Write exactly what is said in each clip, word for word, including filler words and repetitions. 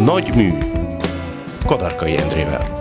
Nagy mű Kadarkai Endrével.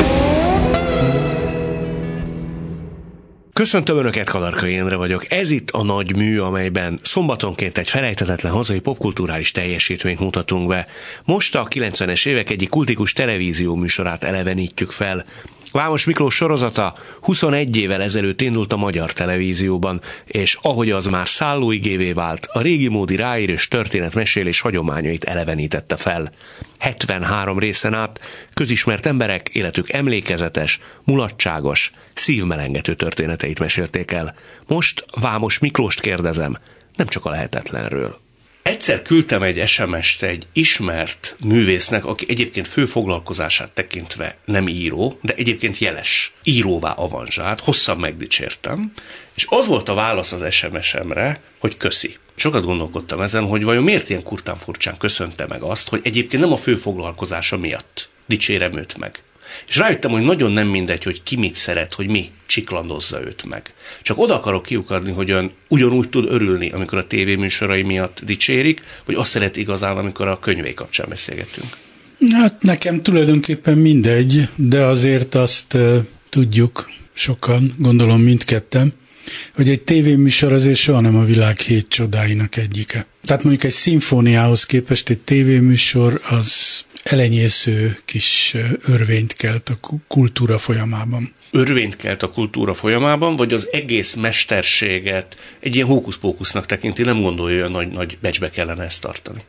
Köszöntöm Önöket, Kadarkai Endre vagyok. Ez itt a Nagy mű, amelyben szombatonként egy felejthetetlen hazai popkulturális teljesítményt mutatunk be. Most a kilencvenes évek egyik kultikus televízió műsorát elevenítjük fel. Vámos Miklós sorozata huszonegy évvel ezelőtt indult a magyar televízióban, és ahogy az már szállóigévé vált, a régi módi ráírós történetmesélés hagyományait elevenítette fel. hetvenhárom részen át közismert emberek életük emlékezetes, mulatságos, szívmelengető történeteit mesélték el. Most Vámos Miklóst kérdezem, nem csak a lehetetlenről. Egyszer küldtem egy es em est egy ismert művésznek, aki egyébként főfoglalkozását tekintve nem író, de egyébként jeles íróvá avanzsált, hosszan megdicsértem, és az volt a válasz az es em esemre, hogy köszi. Sokat gondolkodtam ezen, hogy vajon miért ilyen kurtán furcsán köszönte meg azt, hogy egyébként nem a főfoglalkozása miatt dicsérem őt meg. És rájöttem, hogy nagyon nem mindegy, hogy ki mit szeret, hogy mi csiklandozza őt meg. Csak oda akarok kiukadni, hogy ön ugyanúgy tud örülni, amikor a tévéműsorai miatt dicsérik, vagy azt szeret igazán, amikor a könyvei kapcsán beszélgetünk. Hát nekem tulajdonképpen mindegy, de azért azt uh, tudjuk sokan, gondolom mindketten, hogy egy tévéműsor azért soha nem a világ hét csodáinak egyike. Tehát mondjuk egy szimfóniához képest egy tévéműsor az elenyésző kis örvényt kelt a kultúra folyamában. Örvényt kelt a kultúra folyamában, vagy az egész mesterséget egy ilyen hókusz-pókusznak tekinti, nem gondolja, hogy nagy, nagy becsbe kellene ezt tartani?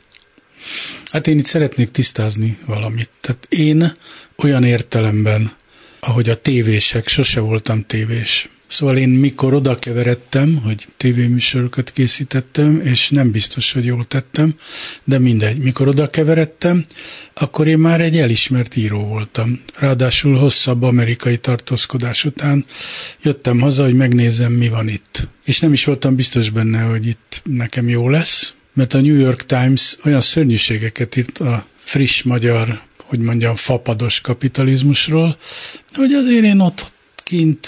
Hát én itt szeretnék tisztázni valamit. Tehát én olyan értelemben, ahogy a tévések, sose voltam tévés. Szóval én mikor oda keveredtem, hogy tévéműsorokat készítettem, és nem biztos, hogy jól tettem, de mindegy. Mikor oda keveredtem, akkor én már egy elismert író voltam. Ráadásul hosszabb amerikai tartózkodás után jöttem haza, hogy megnézem, mi van itt. És nem is voltam biztos benne, hogy itt nekem jó lesz, mert a New York Times olyan szörnyűségeket írt a friss magyar, hogy mondjam, fapados kapitalizmusról, hogy azért én ott kint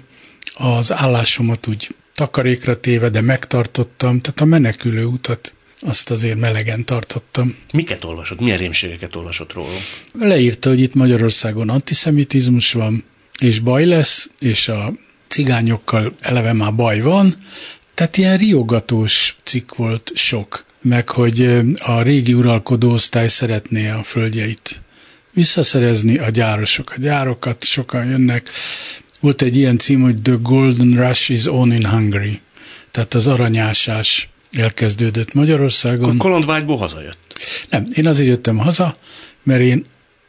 az állásomat úgy takarékra téve, de megtartottam, tehát a menekülő utat azt azért melegen tartottam. Miket olvasott? Milyen rémségeket olvasott róla? Leírta, hogy itt Magyarországon antiszemitizmus van, és baj lesz, és a cigányokkal eleve már baj van, tehát ilyen riogatós cikk volt sok, meg hogy a régi uralkodó osztály szeretné a földjeit visszaszerezni, a gyárosok a gyárokat, sokan jönnek. Volt egy ilyen cím, hogy The Golden Rush is on in Hungary. Tehát az aranyásás elkezdődött Magyarországon. A kalandvágyból hazajött? Nem, én azért jöttem haza, mert én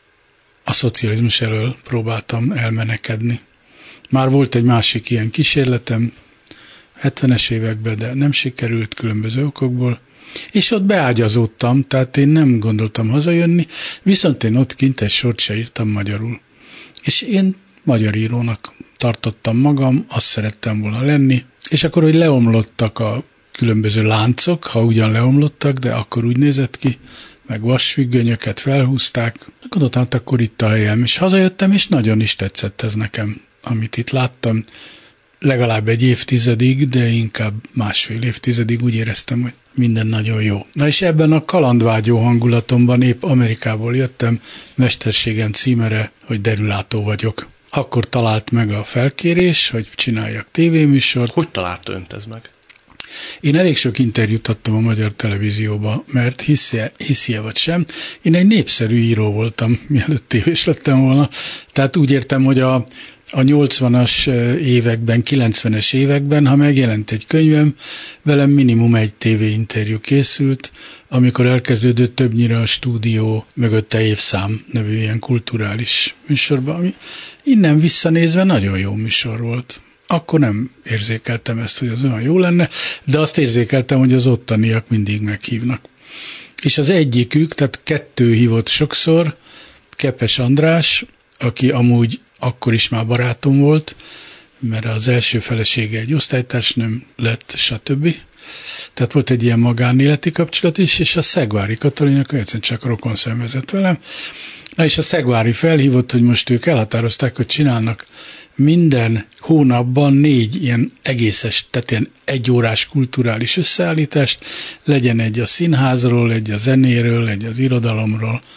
a szocializmus elől próbáltam elmenekedni. Már volt egy másik ilyen kísérletem, hetvenes években, de nem sikerült különböző okokból, és ott beágyazódtam, tehát én nem gondoltam hazajönni, viszont én ott kint egy sort se írtam magyarul. És én magyar írónak tartottam magam, azt szerettem volna lenni, és akkor, hogy leomlottak a különböző láncok, ha ugyan leomlottak, de akkor úgy nézett ki, meg vasfüggönyöket felhúzták, gondoltam, akkor itt a helyem, és hazajöttem, és nagyon is tetszett ez nekem, amit itt láttam, legalább egy évtizedig, de inkább másfél évtizedig úgy éreztem, hogy minden nagyon jó. Na és ebben a kalandvágyó hangulatomban épp Amerikából jöttem, mesterségem címere, hogy derülátó vagyok. Akkor talált meg a felkérés, hogy csináljak tévéműsort. Hogy találta önt ez meg? Én elég sok interjút adtam a magyar televízióba, mert hiszi-e, hiszi-e vagy sem, én egy népszerű író voltam, mielőtt tévés lettem volna. Tehát úgy értem, hogy a, a nyolcvanas években, kilencvenes években, ha megjelent egy könyvem, velem minimum egy tévéinterjú készült, amikor elkezdődött többnyire a Stúdió mögötte évszám nevű ilyen kulturális műsorban, ami innen visszanézve nagyon jó műsor volt. Akkor nem érzékeltem ezt, hogy az olyan jó lenne, de azt érzékeltem, hogy az ottaniak mindig meghívnak. És az egyikük, tehát kettő hívott sokszor, Kepes András, aki amúgy akkor is már barátom volt, mert az első felesége egy osztálytársnőm lett, stb. Tehát volt egy ilyen magánéleti kapcsolat is, és a Szegvári Katalin, akkor egyszerűen csak rokon szenvezett velem. Na és a Szegvári felhívott, hogy most ők elhatározták, hogy csinálnak minden hónapban négy ilyen egészes, tehát ilyen egyórás kulturális összeállítást, legyen egy a színházról, egy a zenéről, egy az irodalomról,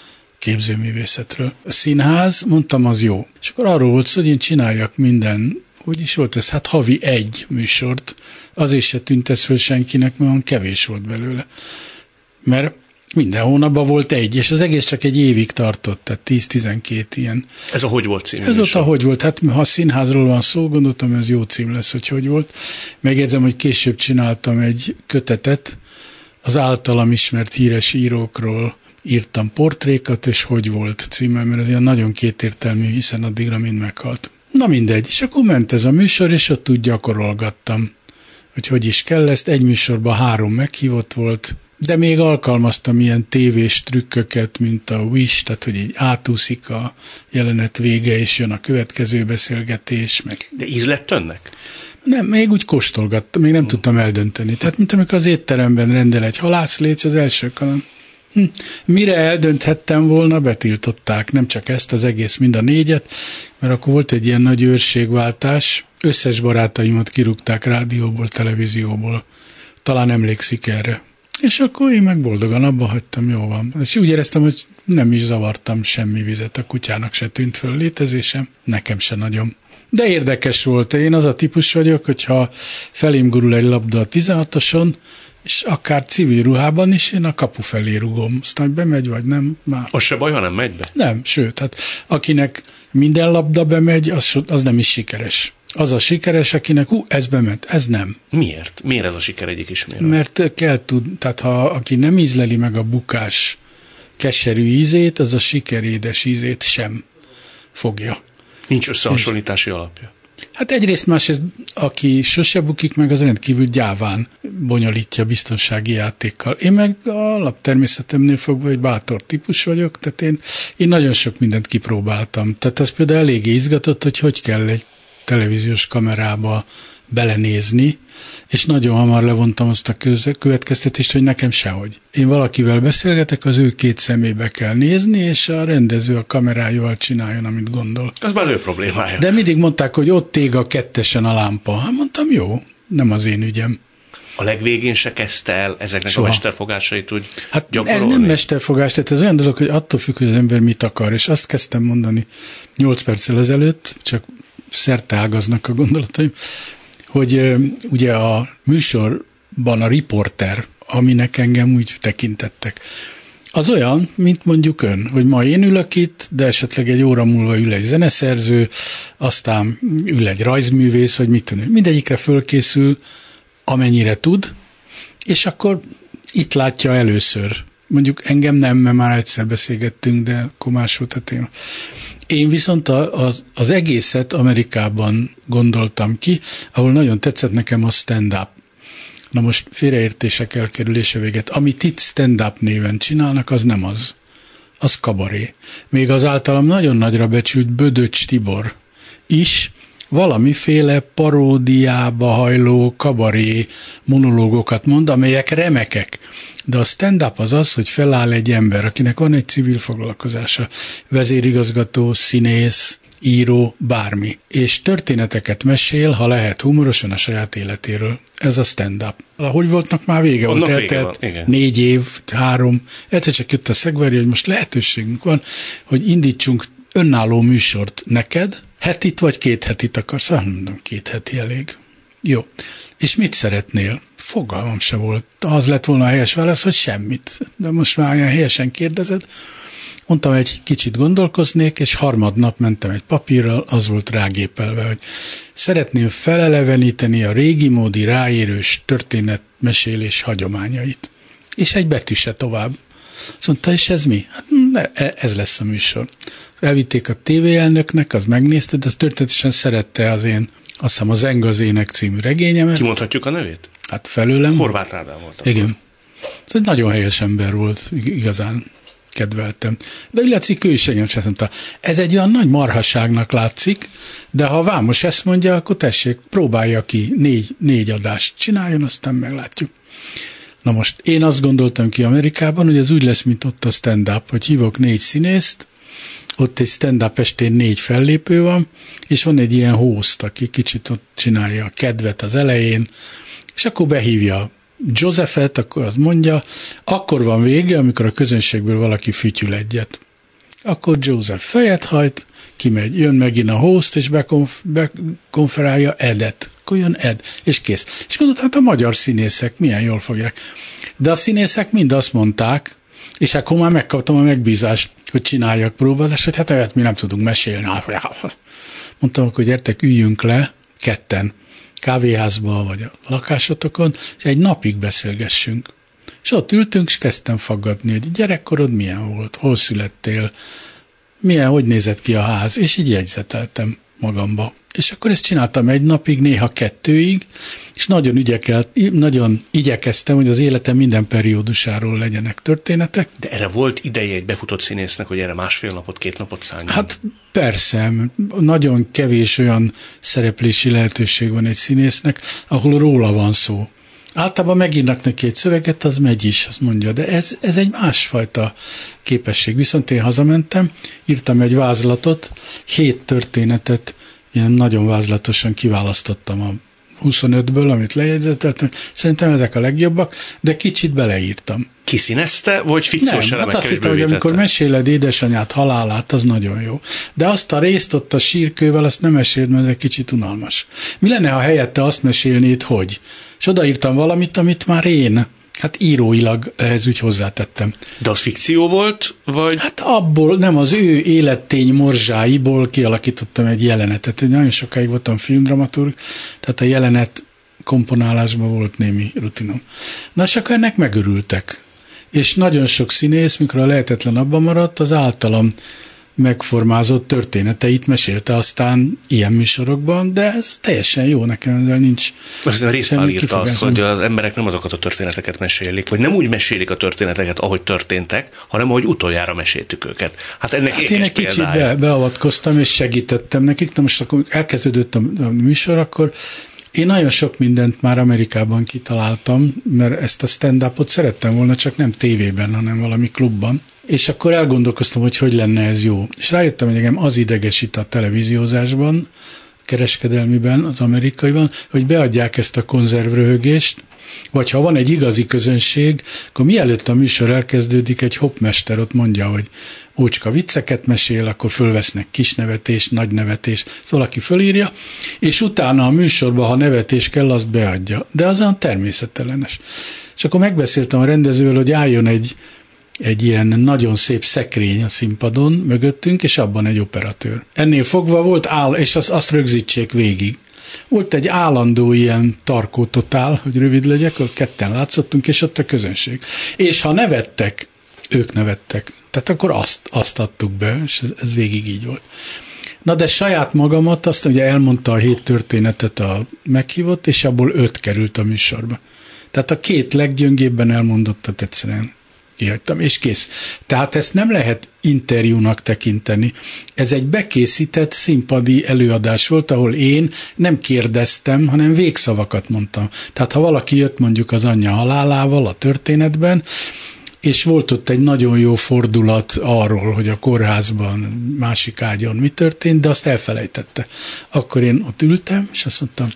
képzőművészetről. A színház, mondtam, az jó. És akkor arról volt szó, hogy én csináljak minden, hogy is volt ez, hát havi egy műsort, azért se tűnt ez föl senkinek, mert kevés volt belőle. Mert minden hónapban volt egy, és az egész csak egy évig tartott, tehát tíz-tizenkét ilyen. Ez a Hogy volt című Ez ott a Hogy volt, hát ha színházról van szó, gondoltam, ez jó cím lesz, hogy hogy volt. Megjegyzem, hogy később csináltam egy kötetet, az általam ismert híres írókról írtam portrékat, és Hogy volt címmel, mert ez ilyen nagyon kétértelmű, hiszen addigra mind meghalt. Na mindegy, és akkor ment ez a műsor, és ott úgy gyakorolgattam, hogy hogy is kell ezt. Egy műsorban három meghívott volt, de még alkalmaztam ilyen tévés trükköket, mint a Wish, tehát hogy így átúszik a jelenet vége, és jön a következő beszélgetés. Meg. De íz lett önnek? Nem, még úgy kóstolgattam, még nem hmm. tudtam eldönteni. Tehát, mint amikor az étteremben rendel egy halászléc, az első kaland. Hm. Mire eldönthettem volna, betiltották, nem csak ezt, az egész, mind a négyet, mert akkor volt egy ilyen nagy őrségváltás, összes barátaimat kirúgták rádióból, televízióból, talán emlékszik erre. És akkor én meg boldogan abba hagytam, jó van. És úgy éreztem, hogy nem is zavartam semmi vizet, a kutyának se tűnt föl létezésem, nekem se nagyon. De érdekes volt, én az a típus vagyok, hogyha felém gurul egy labda a tizenhatoson, és akár civil ruhában is, én a kapu felé rugom. Aztán bemegy, vagy nem, már. Az se baj, ha nem megy be? Nem, sőt, hát akinek minden labda bemegy, az, az nem is sikeres. Az a sikeres, akinek, ú, ez bement, ez nem. Miért? Miért ez a siker egyik ismérve? Mert kell tud, tehát ha aki nem ízleli meg a bukás keserű ízét, az a sikerédes ízét sem fogja. Nincs összehasonlítási alapja. Hát egyrészt másrészt, aki sose bukik meg, az rendkívül gyáván bonyolítja biztonsági játékkal. Én meg a alaptermészetemnél fogva egy bátor típus vagyok, tehát én, én nagyon sok mindent kipróbáltam. Tehát az például eléggé izgatott, hogy hogy kell egy televíziós kamerába belenézni, és nagyon hamar levontam azt a következtetést, hogy nekem sehogy. Én valakivel beszélgetek, az ő két szemébe kell nézni, és a rendező a kamerájával csináljon, amit gondol. Ez már az ő problémája. De mindig mondták, hogy ott ég a kettesen a lámpa. Hát mondtam, jó, nem az én ügyem. A legvégén se kezdte el ezeknek Soha. a mesterfogásait úgy hát gyakorolni? Ez nem mesterfogás, tehát ez olyan dolog, hogy attól függ, hogy az ember mit akar, és azt kezdtem mondani nyolc perccel ezelőtt, csak szerteágaznak a gondolataim, hogy uh, ugye a műsorban a riporter, aminek engem úgy tekintettek, az olyan, mint mondjuk ön, hogy ma én ülök itt, de esetleg egy óra múlva ül egy zeneszerző, aztán ül egy rajzművész, vagy mit tudom, mindegyikre fölkészül, amennyire tud, és akkor itt látja először. Mondjuk engem nem, mert már egyszer beszélgettünk, de akkor más volt a téma. Én viszont az, az egészet Amerikában gondoltam ki, ahol nagyon tetszett nekem a stand-up. Na most félreértések elkerülése véget. Amit itt stand-up néven csinálnak, az nem az. Az kabaré. Még az általam nagyon nagyra becsült Bödöcs Tibor is valamiféle paródiába hajló kabaré monológokat mond, amelyek remekek. De a stand-up az az, hogy feláll egy ember, akinek van egy civil foglalkozása, vezérigazgató, színész, író, bármi, és történeteket mesél, ha lehet humorosan a saját életéről. Ez a stand-up. Ahogy voltnak már vége Annak volt, vége eltelt van, négy év, három, egyszer csak jött a szegverje, hogy most lehetőségünk van, hogy indítsunk önálló műsort neked, hetit vagy két hetit akarsz? Hát mondom, két heti elég. Jó. És mit szeretnél? Fogalmam se volt. Az lett volna a helyes válasz, hogy semmit. De most már olyan helyesen kérdezed. Mondtam, egy kicsit gondolkoznék, és harmadnap mentem egy papírral, az volt rágépelve, hogy szeretném feleleveníteni a régi módi ráérős történetmesélés hagyományait. És egy betű se tovább. Azt mondta, és ez mi? Hát ez lesz a műsor. Elvitték a tévéelnöknek, az megnézte, de az történetesen szerette az én, azt hiszem a Zeng az ének című regényemet. Kimondhatjuk a nevét? Hát felőlem. Horváth Ádám volt. Igen. Ez egy nagyon helyes ember volt, igazán kedveltem. De úgy látszik, ő is engem sem mondta. Ez egy olyan nagy marhaságnak látszik, de ha a Vámos ezt mondja, akkor tessék, próbálja ki, négy, négy adást csináljon, aztán meglátjuk. Na most én azt gondoltam ki Amerikában, hogy ez úgy lesz, mint ott a stand-up, hogy hívok négy színészt, ott egy stand-up estén négy fellépő van, és van egy ilyen host, aki kicsit ott csinálja a kedvet az elején, és akkor behívja Josephet, akkor az mondja, akkor van vége, amikor a közönségből valaki fütyül egyet. Akkor Joseph fejet hajt, kimegy, jön megint a host, és bekonf, bekonferálja Edet. Akkor jön Ed, és kész. És gondolod, hát a magyar színészek milyen jól fogják. De a színészek mind azt mondták, és akkor már megkaptam a megbízást, hogy csináljak próbázást, hogy hát olyat mi nem tudunk mesélni. Mondtam, hogy gyertek, üljünk le ketten kávéházba, vagy a lakásotokon, és egy napig beszélgessünk. És ott ültünk, és kezdtem faggatni, hogy gyerekkorod milyen volt, hol születtél, milyen, hogy nézett ki a ház, és így jegyzeteltem magamba. És akkor ezt csináltam egy napig, néha kettőig, és nagyon, ügyekelt, nagyon igyekeztem, hogy az életem minden periódusáról legyenek történetek. De erre volt ideje egy befutott színésznek, hogy erre másfél napot, két napot szálljon? Hát persze, nagyon kevés olyan szereplési lehetőség van egy színésznek, ahol róla van szó. Általában megírnak neki egy szöveget, az megy is, azt mondja, de ez, ez egy másfajta képesség. Viszont én hazamentem, írtam egy vázlatot, hét történetet, ilyen nagyon vázlatosan kiválasztottam a huszonötből, amit lejegyzeteltem. Szerintem ezek a legjobbak, de kicsit beleírtam. Kiszínezte, vagy fikciós elemekkel? Nem, hát azt is hittem, hogy amikor meséled édesanyád halálát, az nagyon jó. De azt a részt ott a sírkővel, azt nem meséld, mert ez egy kicsit unalmas. Mi lenne, ha helyette azt mesélnéd, hogy? És odaírtam valamit, amit már én, hát íróilag ehhez úgy hozzátettem. De az fikció volt, vagy? Hát abból, nem, az ő élettény morzsáiból kialakítottam egy jelenetet. Nagyon sokáig voltam filmdramaturg, tehát a jelenet komponálásban volt némi rutinom. Na, és akkor ennek megörültek. És nagyon sok színész, mikor a lehetetlen abban maradt, az általam megformázott történeteit mesélte aztán ilyen műsorokban, de ez teljesen jó, nekem ezzel nincs. Azt hiszem, Részpál írta azt, hogy az emberek nem azokat a történeteket mesélik, vagy nem úgy mesélik a történeteket, ahogy történtek, hanem ahogy utoljára meséltük őket. Hát ennek hát én egy kicsit be, beavatkoztam, és segítettem nekik, de most akkor elkezdődött a, a műsor, akkor én nagyon sok mindent már Amerikában kitaláltam, mert ezt a stand-upot szerettem volna, csak nem tévében, hanem valami klubban. És akkor elgondolkoztam, hogy hogy lenne ez jó. És rájöttem, hogy engem az idegesít a televíziózásban, kereskedelmiben, az amerikaiban, hogy beadják ezt a konzervröhögést, vagy ha van egy igazi közönség, akkor mielőtt a műsor elkezdődik, egy hopmester ott mondja, hogy ócska vicceket mesél, akkor fölvesznek kis nevetés, nagy nevetés, szóval aki fölírja, és utána a műsorban, ha nevetés kell, azt beadja. De az olyan természetelenes. És akkor megbeszéltem a rendezővel, hogy álljon egy, egy ilyen nagyon szép szekrény a színpadon mögöttünk, és abban egy operatőr. Ennél fogva volt áll, és azt, azt rögzítsék végig. Volt egy állandó ilyen tarkó totál, hogy rövid legyek, ott ketten látszottunk, és ott a közönség. És ha nevettek, ők nevettek. Tehát akkor azt, azt adtuk be, és ez, ez végig így volt. Na de saját magamat, azt ugye elmondta a hét történetet a meghívott, és abból öt került a műsorba. Tehát a két leggyöngébben elmondottat egyszerűen kihagytam, és kész. Tehát ezt nem lehet interjúnak tekinteni. Ez egy bekészített színpadi előadás volt, ahol én nem kérdeztem, hanem végszavakat mondtam. Tehát ha valaki jött mondjuk az anyja halálával a történetben, és volt ott egy nagyon jó fordulat arról, hogy a kórházban másik ágyon mi történt, de azt elfelejtette. Akkor én ott ültem, és azt mondtam,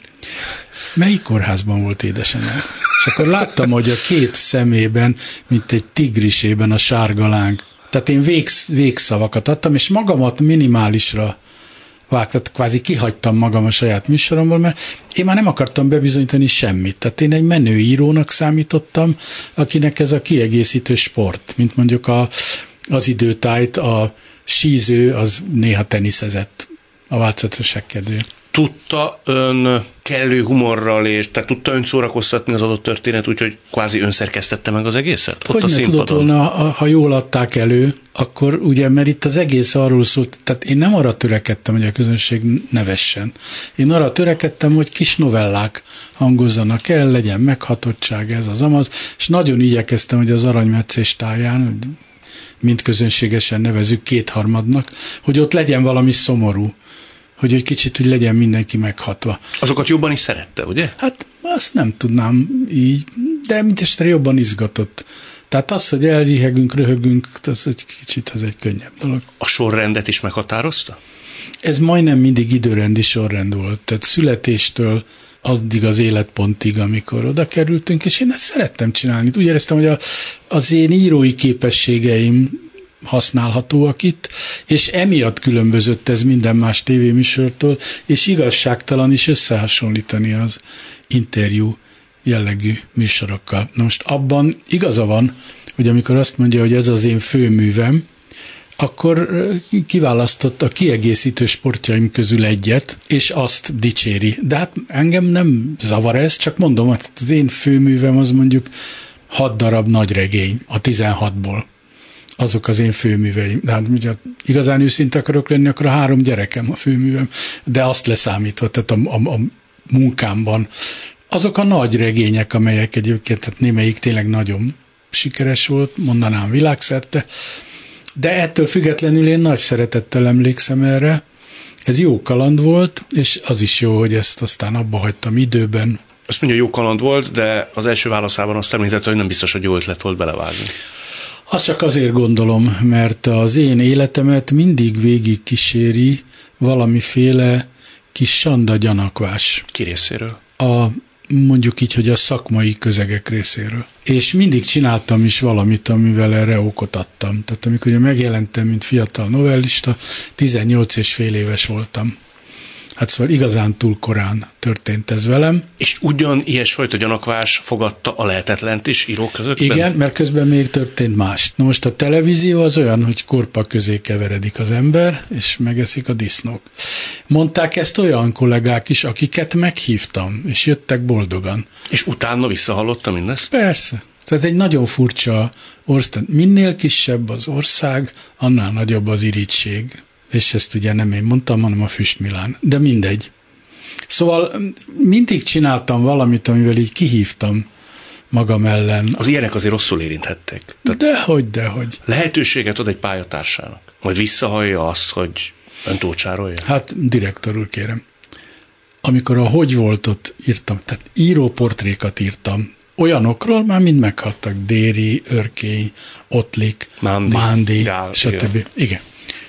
melyik kórházban volt édesanyám? És akkor láttam, hogy a két szemében, mint egy tigrisében a sárga láng. Tehát én végsz, végszavakat adtam, és magamat minimálisra vágtat, kvázi kihagytam magam a saját műsoromból, mert én már nem akartam bebizonyítani semmit. Tehát én egy menő írónak számítottam, akinek ez a kiegészítő sport, mint mondjuk a, az időtájt, a síző, az néha teniszezett a változatosság kedvéért. Tudta ön kellő humorral, és tehát tudta ön szórakoztatni az adott történet, úgyhogy kvázi ön szerkesztette meg az egészet? Hogy ne tudott volna, ha jól adták elő, akkor ugye, mert itt az egész arról szólt, tehát én nem arra törekedtem, hogy a közönség nevessen. Én arra törekedtem, hogy kis novellák hangozzanak el, legyen meghatottság, ez az amaz, és nagyon igyekeztem, hogy az Aranymetszés táján, mint közönségesen nevezük kétharmadnak, hogy ott legyen valami szomorú, hogy egy kicsit úgy legyen mindenki meghatva. Azokat jobban is szerette, ugye? Hát azt nem tudnám így, de mindestre jobban izgatott. Tehát az, hogy elrihegünk, röhögünk, az egy kicsit az egy könnyebb dolog. A sorrendet is meghatározta? Ez majdnem mindig időrendi sorrend volt. Tehát születéstől addig az életpontig, amikor oda kerültünk, és én ezt szerettem csinálni. Úgy éreztem, hogy a, az én írói képességeim használhatóak itt, és emiatt különbözött ez minden más tévéműsortól, és igazságtalan is összehasonlítani az interjú jellegű műsorokkal. Na most abban igaza van, hogy amikor azt mondja, hogy ez az én főművem, akkor kiválasztott a kiegészítő sportjaim közül egyet, és azt dicséri. De hát engem nem zavar ez, csak mondom, hogy az én főművem az mondjuk hat darab nagy regény a tizenhatból. Azok az én főműveim. De hát ugye igazán őszinte akarok lenni, akkor a három gyerekem a főművem, de azt leszámítva, tehát a, a, a munkámban. Azok a nagy regények, amelyek egyébként, tehát némelyik tényleg nagyon sikeres volt, mondanám világszerte, de ettől függetlenül én nagy szeretettel emlékszem erre. Ez jó kaland volt, és az is jó, hogy ezt aztán abba hagytam időben. Azt mondja, jó kaland volt, de az első válaszában azt említette, hogy nem biztos, hogy jó ötlet volt belevágni. Azt csak azért gondolom, mert az én életemet mindig végig kíséri valamiféle kis sanda gyanakvás. Ki részéről? A mondjuk így, hogy a szakmai közegek részéről. És mindig csináltam is valamit, amivel erre okot adtam. Tehát amikor megjelentem, mint fiatal novellista, tizennyolc és fél éves voltam. Hát szóval igazán túl korán történt ez velem. És ugyan ilyesfajta gyanakvás fogadta a lehetetlent is írók közöttben? Igen, mert közben még történt más. Na most a televízió az olyan, hogy korpa közé keveredik az ember, és megeszik a disznók. Mondták ezt olyan kollégák is, akiket meghívtam, és jöttek boldogan. És utána visszahallotta mindezt? Persze. Tehát egy nagyon furcsa ország. Minél kisebb az ország, annál nagyobb az irigység. És ezt ugye nem én mondtam, hanem a Füstmilán. De mindegy. Szóval mindig csináltam valamit, amivel így kihívtam magam ellen. Az ilyenek azért rosszul érinthették. Tehát dehogy, dehogy. Lehetőséget ad egy pályatársának. Majd visszahallja azt, hogy ön túlcsárolja? Hát, direktor úr, kérem. Amikor a Hogy voltot írtam, tehát íróportrékat írtam, olyanokról már mind meghaltak. Déri, Örkény, Ottlik, Mándi, Mándi Gál, stb. Igen. igen.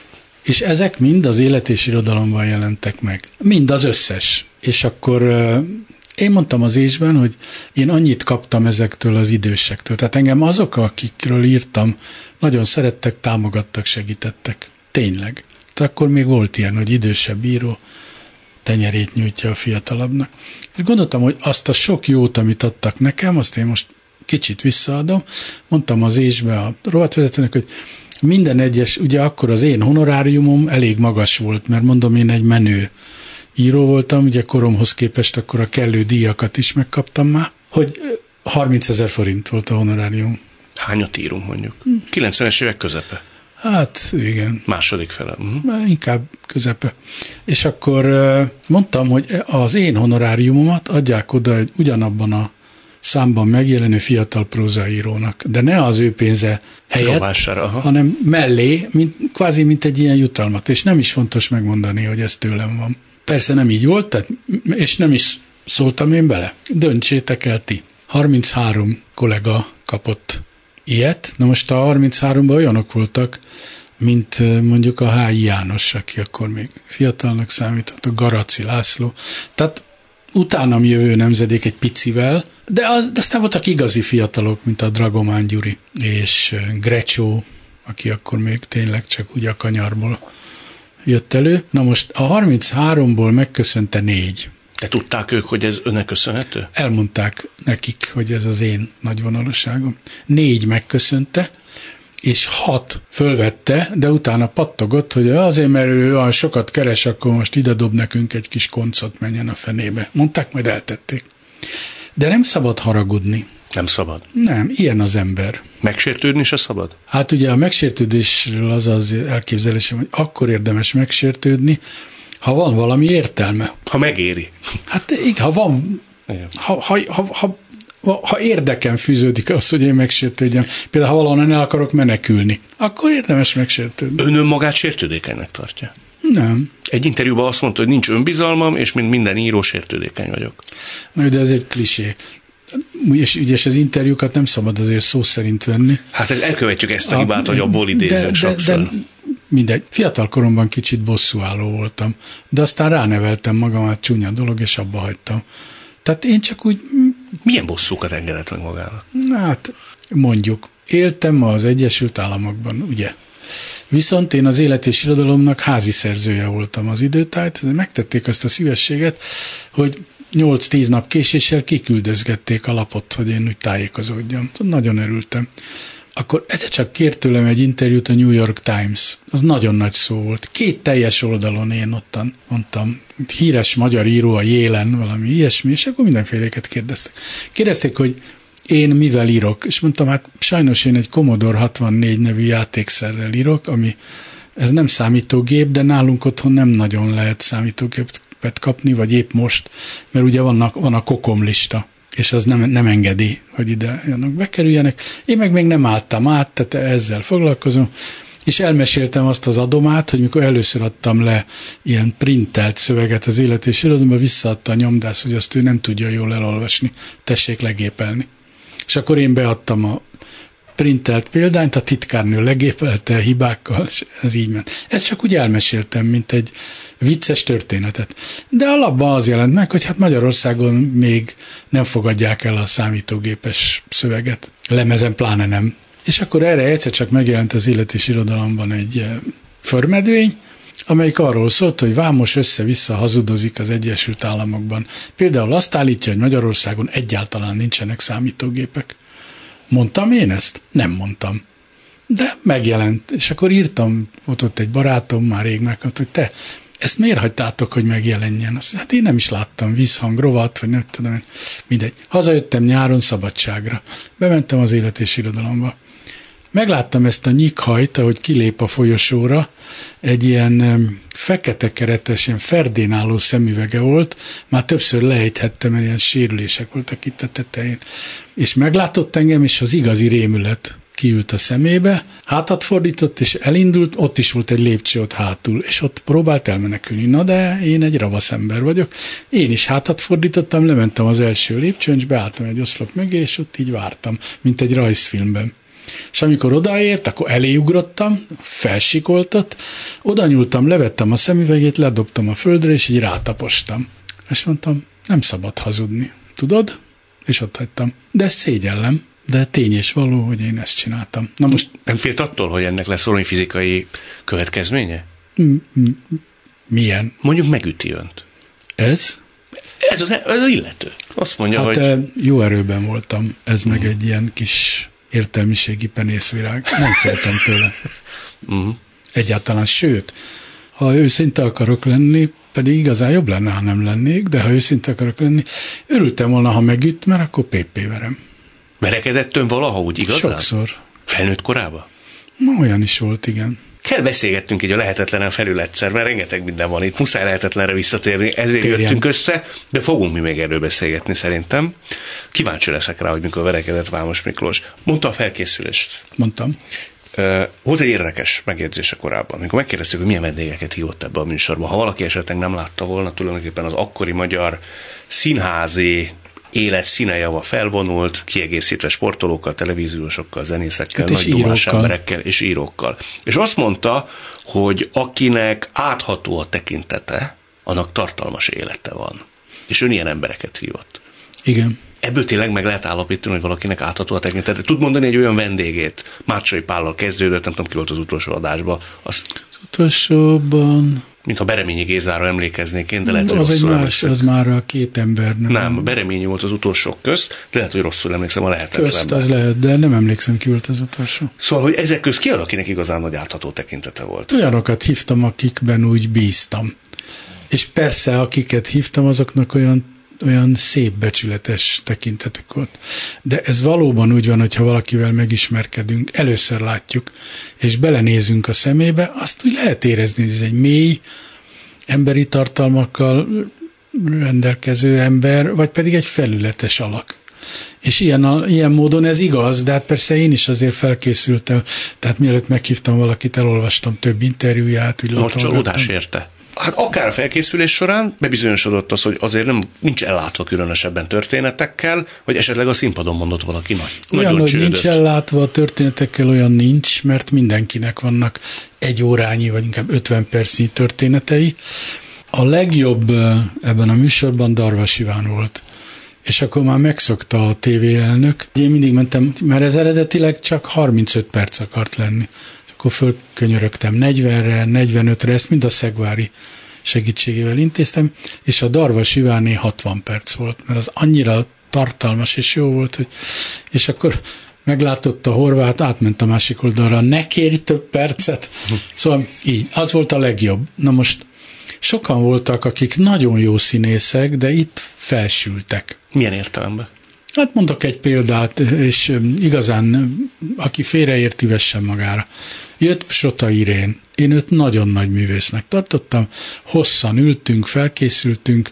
És ezek mind az Élet és Irodalomban jelentek meg. Mind az összes. És akkor én mondtam az ésben, hogy én annyit kaptam ezektől az idősektől. Tehát engem azok, akikről írtam, nagyon szerettek, támogattak, segítettek. Tényleg. Tehát akkor még volt ilyen, hogy idősebb író tenyerét nyújtja a fiatalabbnak. És gondoltam, hogy azt a sok jót, amit adtak nekem, azt én most kicsit visszaadom. Mondtam az ésbe a rovatvezetőnek, hogy minden egyes, ugye akkor az én honoráriumom elég magas volt, mert mondom, én egy menő író voltam, ugye koromhoz képest akkor a kellő díjakat is megkaptam már, hogy harmincezer forint volt a honorárium. Hányat írunk mondjuk? kilencvenes évek közepe. Hát igen. Második fele. Uh-huh. Inkább közepe. És akkor mondtam, hogy az én honoráriumomat adják oda egy ugyanabban a számban megjelenő fiatal prózaírónak, de ne az ő pénze helyett, rovására, hanem mellé, mint, kvázi mint egy ilyen jutalmat, és nem is fontos megmondani, hogy ez tőlem van. Persze nem így volt, tehát, és nem is szóltam én bele. Döntsétek el ti. harminchárom kollega kapott ilyet, na most a harmincháromban olyanok voltak, mint mondjuk a Hályi János, aki akkor még fiatalnak számított, a Garaci László. Tehát utánam jövő nemzedék egy picivel, de, az, de aztán voltak igazi fiatalok, mint a Dragomán Gyuri és Grecsó, aki akkor még tényleg csak úgy a kanyarból jött elő. Na most a harmincháromból megköszönte négy. De tudták ők, hogy ez önnek köszönhető? Elmondták nekik, hogy ez az én nagyvonalúságom. Négy megköszönte, és hat fölvette, de utána pattogott, hogy azért, mert ő olyan sokat keres, akkor most ide dob nekünk egy kis koncot, menjen a fenébe. Mondták, majd eltették. De nem szabad haragudni. Nem szabad? Nem, ilyen az ember. Megsértődni se szabad? Hát ugye a megsértődésről az az elképzelésem, hogy akkor érdemes megsértődni, ha van valami értelme. Ha megéri. Hát igen, ha van, ha, ha, ha, ha Ha érdekem fűződik az, hogy én megsértődjem, például ha valahonnan el akarok menekülni, akkor érdemes megsértődni. Ön önmagát sértődékenynek tartja? Nem. Egy interjúban azt mondta, hogy nincs önbizalmam, és mint minden író sértődékeny vagyok. Na, de ez egy klisé. És ugye az interjúkat nem szabad azért szó szerint venni. Hát elkövetjük ezt a hibát, hogy abból idézek sokszor. De, de mindegy. Fiatal koromban kicsit bosszúálló voltam, de aztán ráneveltem magamat, csúnya dolog, és abba hagytam. Tehát én csak úgy... Milyen bosszúkat engedett meg magának? Hát, mondjuk, éltem az Egyesült Államokban, ugye? Viszont én az Élet és Irodalomnak házi szerzője voltam az Időtájt, megtették azt a szívességet, hogy nyolc-tíz nap késéssel kiküldözgették a lapot, hogy én úgy tájékozódjam. Nagyon örültem. Akkor egyszer csak kért tőlem egy interjút a New York Times. Az nagyon nagy szó volt. Két teljes oldalon én ottan mondtam, híres magyar író a Yale-en, valami ilyesmi, és akkor mindenféléket kérdeztek. Kérdezték, hogy én mivel írok, és mondtam, hát sajnos én egy Commodore hatvannégy nevű játékszerrel írok, ami ez nem számítógép, de nálunk otthon nem nagyon lehet számítógépet kapni, vagy épp most, mert ugye vannak, van a kokom lista, és az nem, nem engedi, hogy ide bekerüljenek. Én meg még nem álltam át, tehát ezzel foglalkozom, és elmeséltem azt az adomát, hogy mikor először adtam le ilyen printelt szöveget az Élet és Irodalomba, visszaadta a nyomdász, hogy azt ő nem tudja jól elolvasni, tessék legépelni. És akkor én beadtam a printelt példányt, a titkárnő legépelte hibákkal, és ez így ment. Ezt csak úgy elmeséltem, mint egy vicces történetet. De alapban az jelent meg, hogy hát Magyarországon még nem fogadják el a számítógépes szöveget. Lemezen pláne nem. És akkor erre egyszer csak megjelent az Élet és Irodalomban egy förmedvény, amelyik arról szólt, hogy Vámos össze-vissza hazudozik az Egyesült Államokban. Például azt állítja, hogy Magyarországon egyáltalán nincsenek számítógépek. Mondtam én ezt? Nem mondtam. De megjelent. És akkor írtam, ott, ott egy barátom, már rég meghat, hogy te, ezt miért hagytátok, hogy megjelenjen? Azt, hát én nem is láttam, vízhang, rovat, vagy nem tudom, mindegy. Hazajöttem nyáron szabadságra. Bementem az Élet és Irodalomba. Megláttam ezt a nyikhajt, ahogy kilép a folyosóra, egy ilyen um, fekete keretes, ilyen ferdénálló szemüvege volt, már többször lejthettem, mert ilyen sérülések voltak itt a tetején. És meglátott engem, és az igazi rémület kiült a szemébe, hátat fordított, és elindult, ott is volt egy lépcső ott hátul, és ott próbált elmenekülni. Na de én egy ravasz ember vagyok. Én is hátat fordítottam, lementem az első lépcsőn, és beálltam egy oszlop mögé, és ott így vártam, mint egy rajzfilmben. És amikor odaért, akkor eléugrottam, felsikoltott, oda nyúltam, levettem a szemüvegét, ledobtam a földre, és így rátapostam. És mondtam, nem szabad hazudni, tudod? És ott hagytam. De ezt szégyellem, de tény és való, hogy én ezt csináltam. Na most... Nem félt attól, hogy ennek lesz valami fizikai következménye? Milyen? Mondjuk megüti önt. Ez? Ez az, ez az illető. Azt mondja, hát hogy... jó erőben voltam. Ez hmm. meg egy ilyen kis... értelmiségi penészvirág. Nem féltem tőle. Uh-huh. Egyáltalán, sőt, ha őszinte akarok lenni, pedig igazán jobb lenne, ha nem lennék, de ha őszinte akarok lenni, örültem volna, ha megüt, mert akkor pé pé verem. Verekedett ön valaha úgy igazán? Sokszor. Felnőtt korában? Ma olyan is volt, igen. Kell beszélgettünk így a lehetetlenen felül egyszer, mert rengeteg minden van itt, muszáj lehetetlenre visszatérni, ezért Térjen. jöttünk össze, de fogunk mi még erről beszélgetni szerintem. Kíváncsi leszek rá, hogy mikor verekedett Vámos Miklós. Mondta a felkészülést. Mondtam. Uh, volt egy érdekes megjegyzése korábban, amikor megkérdeztük, hogy milyen vendégeket hívott ebbe a műsorba. Ha valaki esetleg nem látta volna, tulajdonképpen az akkori magyar színházi élet színejava felvonult, kiegészítve sportolókkal, televíziósokkal, zenészekkel, hát nagy dumás emberekkel és írókkal. És azt mondta, hogy akinek átható a tekintete, annak tartalmas élete van. És ön ilyen embereket hívott. Igen. Ebből tényleg meg lehet állapítani, hogy valakinek átható a tekintete. Tud mondani egy olyan vendégét, Márcsai Pállal kezdődött, nem tudom, ki volt az utolsó adásban. Azt, az utolsóban... mintha Bereményi Gézára emlékeznék én, de lehet, hogy az rosszul egy más, az már a két embernek. Nem, Bereményi volt az utolsók közt, de lehet, hogy rosszul emlékszem a lehetetlenben. Közt az lehet, de nem emlékszem, ki volt az utolsó. Szóval, hogy ezek közt ki az, akinek igazán nagy átható tekintete volt? Olyanokat hívtam, akikben úgy bíztam. És persze, akiket hívtam, azoknak olyan olyan szép, becsületes tekintetük volt. De ez valóban úgy van, hogyha valakivel megismerkedünk, először látjuk, és belenézünk a szemébe, azt úgy lehet érezni, hogy ez egy mély, emberi tartalmakkal rendelkező ember, vagy pedig egy felületes alak. És ilyen, ilyen módon ez igaz, de hát persze én is azért felkészültem, tehát mielőtt meghívtam valakit, elolvastam több interjúját, úgy most csalódás érte. Hát akár a felkészülés során bebizonyosodott az, hogy azért nem, nincs ellátva különösebben történetekkel, vagy esetleg a színpadon mondott valaki nagy. Olyan, hogy nincs ellátva a történetekkel, olyan nincs, mert mindenkinek vannak egy órányi, vagy inkább ötven percnyi történetei. A legjobb ebben a műsorban Darvas Iván volt. És akkor már megszokta a tévéelnök. Én mindig mentem, mert ez eredetileg csak harmincöt perc akart lenni. akkor fölkönyörögtem negyvenre, negyvenötre, ezt mind a Szegvári segítségével intéztem, és a Darvas Iváné hatvan perc volt, mert az annyira tartalmas és jó volt, hogy, és akkor meglátott a horvát, átment a másik oldalra, ne kérj több percet. Szóval így, az volt a legjobb. Na most sokan voltak, akik nagyon jó színészek, de itt felsültek. Milyen értelemben? Hát mondok egy példát, és igazán, aki félreérti, vessen magára. Jött Psota Irén. Én őt nagyon nagy művésznek tartottam, hosszan ültünk, felkészültünk,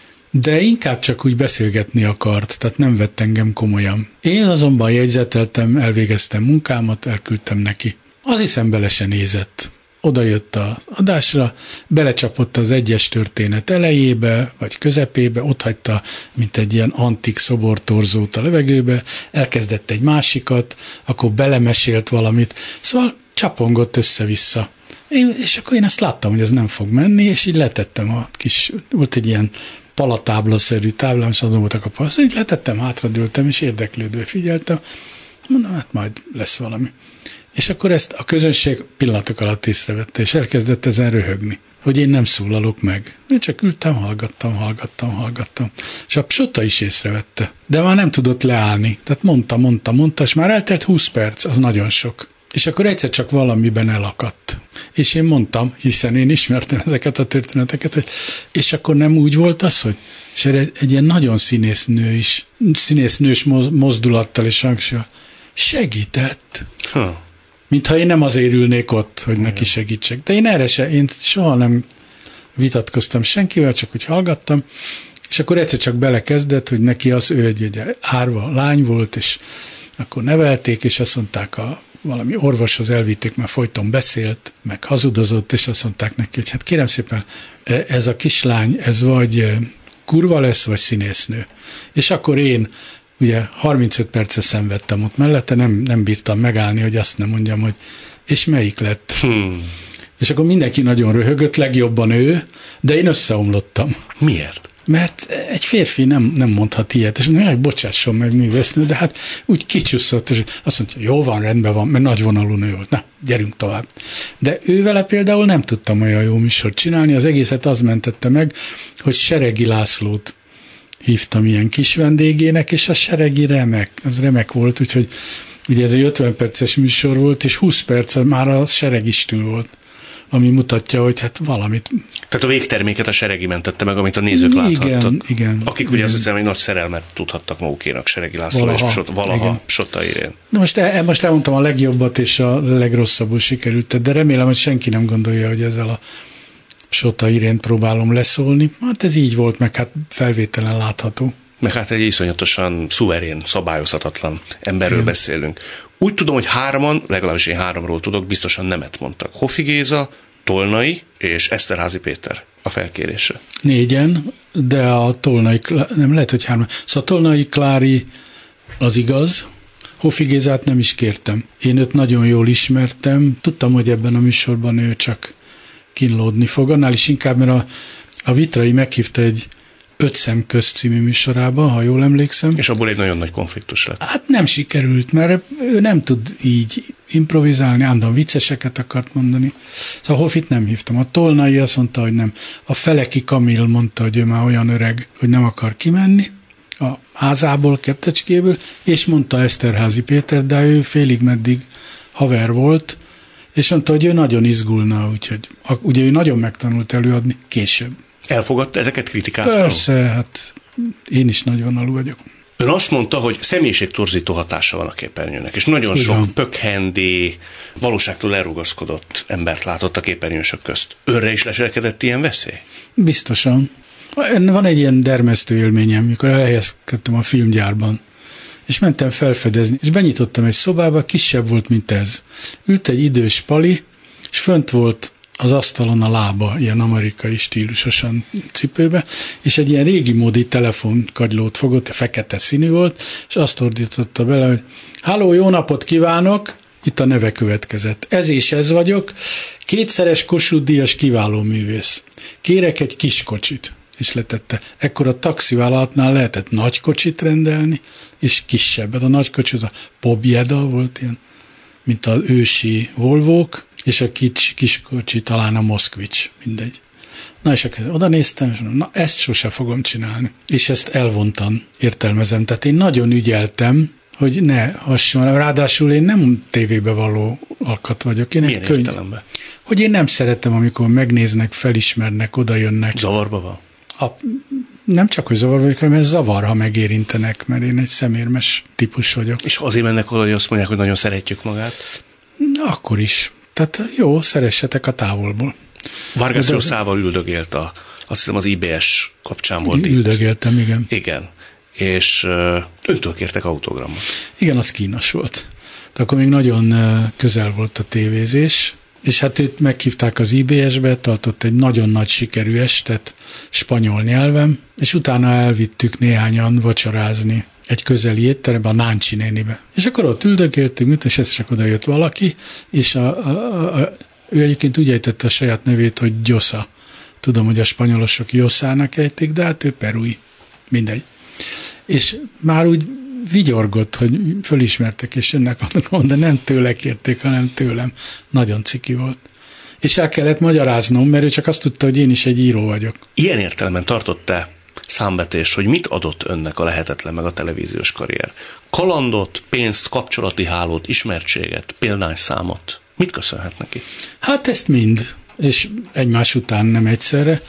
de inkább csak úgy beszélgetni akart, tehát nem vett engem komolyan. Én azonban jegyzeteltem, elvégeztem munkámat, elküldtem neki. Az hiszem bele se nézett. Oda jött a adásra, belecsapott az egyes történet elejébe, vagy közepébe, ott hagyta, mint egy ilyen antik szobortorzót a levegőbe, elkezdett egy másikat, akkor belemesélt valamit, szóval csapongott össze-vissza. Én, és akkor én ezt láttam, hogy ez nem fog menni, és így letettem a kis, volt egy ilyen palatáblaszerű táblám, és azon voltak a palasz, így letettem, hátradőltem, és érdeklődve figyeltem. Mondom, hát majd lesz valami. És akkor ezt a közönség pillanatok alatt észrevette, és elkezdett ezen röhögni, hogy én nem szólalok meg. Én csak ültem, hallgattam, hallgattam, hallgattam. És a Psota is észrevette, de már nem tudott leállni. Tehát mondta, mondta, mondta, és már eltelt húsz perc, az nagyon sok. És akkor egyszer csak valamiben elakadt. És én mondtam, hiszen én ismertem ezeket a történeteket, hogy és akkor nem úgy volt az, hogy és egy, egy ilyen nagyon színésznő is, színésznős mozdulattal és hangsúlyal segített. Huh. Mintha én nem azért ülnék ott, hogy neki segítsek. De én erre se, én soha nem vitatkoztam senkivel, csak hogy hallgattam, és akkor egyszer csak belekezdett, hogy neki az, ő egy, egy árva lány volt, és akkor nevelték, és azt mondták, a valami orvoshoz elvitték, mert folyton beszélt, meg hazudozott, és azt mondták neki, hogy hát kérem szépen, ez a kislány, ez vagy kurva lesz, vagy színésznő. És akkor én ugye harmincöt percet szenvedtem ott mellette, nem, nem bírtam megállni, hogy azt nem mondjam, hogy és melyik lett. Hmm. És akkor mindenki nagyon röhögött, legjobban ő, de én összeomlottam. Miért? Mert egy férfi nem, nem mondhat ilyet, és mondja, hogy bocsásson meg művésznő, de hát úgy kicsusszott, és azt mondja, jó van, rendben van, mert nagyvonalú nő volt. Na, gyerünk tovább. De ő vele például nem tudtam olyan jó műsort csinálni, az egészet az mentette meg, hogy Seregi Lászlót hívtam ilyen kis vendégének, és a Seregi remek, az remek volt, úgyhogy ugye ez egy ötven perces műsor volt, és húsz perc már a Seregistül volt, ami mutatja, hogy hát valamit... Tehát a végterméket a Seregi mentette meg, amit a nézők igen, láthattak. Igen, Akik igen. ugye azt hiszem, hogy nagy szerelmet tudhattak magukénak, Seregi László valaha, és Psota, valaha Psota Irén. Na most, el, most elmondtam a legjobbat, és a legrosszabbul sikerült, de remélem, hogy senki nem gondolja, hogy ezzel a Psota Irént próbálom leszólni. Hát ez így volt, meg hát felvételen látható. Meg hát egy iszonyatosan szuverén, szabályozhatatlan emberről igen. beszélünk. Úgy tudom, hogy hárman, legalábbis én háromról tudok, biztosan nemet mondtak. Hofi Géza, Tolnai és Eszterházy Péter a felkérésre. Négyen, de a Tolnai, nem lehet, hogy hárman. Szóval a Tolnai Klári az igaz, Hofi Gézát nem is kértem. Én őt nagyon jól ismertem, tudtam, hogy ebben a műsorban ő csak kínlódni fog, annál is inkább, mert a, a Vitrai meghívta egy Öt szem közt című műsorába, ha jól emlékszem. És abból egy nagyon nagy konfliktus lett. Hát nem sikerült, mert ő nem tud így improvizálni, állandóan vicceseket akart mondani. Szóval Hofit nem hívtam. A Tolnai azt mondta, hogy nem. A Feleki Kamil mondta, hogy ő már olyan öreg, hogy nem akar kimenni a házából, Keptecskéből, és mondta Eszterházy Péter, de ő félig meddig haver volt, és mondta, hogy ő nagyon izgulna, úgyhogy ugye ő nagyon megtanult előadni később. Elfogadta ezeket kritikát? Persze, hát én is nagyvonalú vagyok. Ön azt mondta, hogy személyiségtorzító hatása van a képernyőnek, és nagyon Ugyan. sok pökhendi, valóságtól elrugaszkodott embert látott a képernyősök közt. Önre is leselkedett ilyen veszély? Biztosan. Van egy ilyen dermesztő élményem, mikor elhelyezkedtem a filmgyárban, és mentem felfedezni, és benyitottam egy szobába, kisebb volt, mint ez. Ült egy idős pali, és fönt volt az asztalon a lába, ilyen amerikai stílusosan cipőbe, és egy ilyen régi módi telefonkagylót fogott, fekete színű volt, és azt ordította bele, hogy halló, jó napot kívánok, itt a neve következett. Ez és ez vagyok, kétszeres Kossuth-díjas kiváló művész. Kérek egy kis kocsit. És letette. Ekkor a taxivállalatnál lehetett nagy kocsit rendelni, és kisebbet. A nagy kocsit, a Pobjeda volt ilyen mint az ősi Volvók, és a kis, kiskocsi talán a Moszkvics, mindegy. Na és akkor oda néztem, és mondom, na ezt sose fogom csinálni. És ezt elvontan értelmezem. Tehát én nagyon ügyeltem, hogy ne hasonló. Ráadásul én nem tévébe való alkat vagyok. Én milyen könyv... értelemben? Hogy én nem szeretem, amikor megnéznek, felismernek, oda jönnek. Zavarba van? A, nem csak, hogy zavar vagyok, hanem ez zavar, ha megérintenek, mert én egy szemérmes típus vagyok. És azért mennek oda, hogy azt mondják, hogy nagyon szeretjük magát? Akkor is. Tehát jó, szeressetek a távolból. Vargas Llosával üldögélt a, azt hiszem az i bé es kapcsán volt. Üldögéltem, igen. Igen. És uh, öntől kértek autogramot. Igen, az kínos volt. De akkor még nagyon közel volt a tévézés, és hát őt meghívták az i bé es-be, tartott egy nagyon nagy sikerű estet spanyol nyelven, és utána elvittük néhányan vacsorázni egy közeli étterembe, a Náncsi nénibe. És akkor ott üldögéltünk, és ez csak oda jött valaki, és a, a, a, ő egyébként úgy ejtette a saját nevét, hogy Gyosa. Tudom, hogy a spanyolosok Josának ejtik, de hát ő perui. Mindegy. És már úgy vigyorgott, hogy fölismertek, és jönnek mondani, de nem tőle kérték, hanem tőlem. Nagyon ciki volt. És el kellett magyaráznom, mert ő csak azt tudta, hogy én is egy író vagyok. Ilyen értelemben tartott-e számvetést, hogy mit adott önnek a lehetetlen meg a televíziós karrier? Kalandot, pénzt, kapcsolati hálót, ismertséget, példányszámot? Mit köszönhet neki? Hát ezt mind, és egymás után nem egyszerre.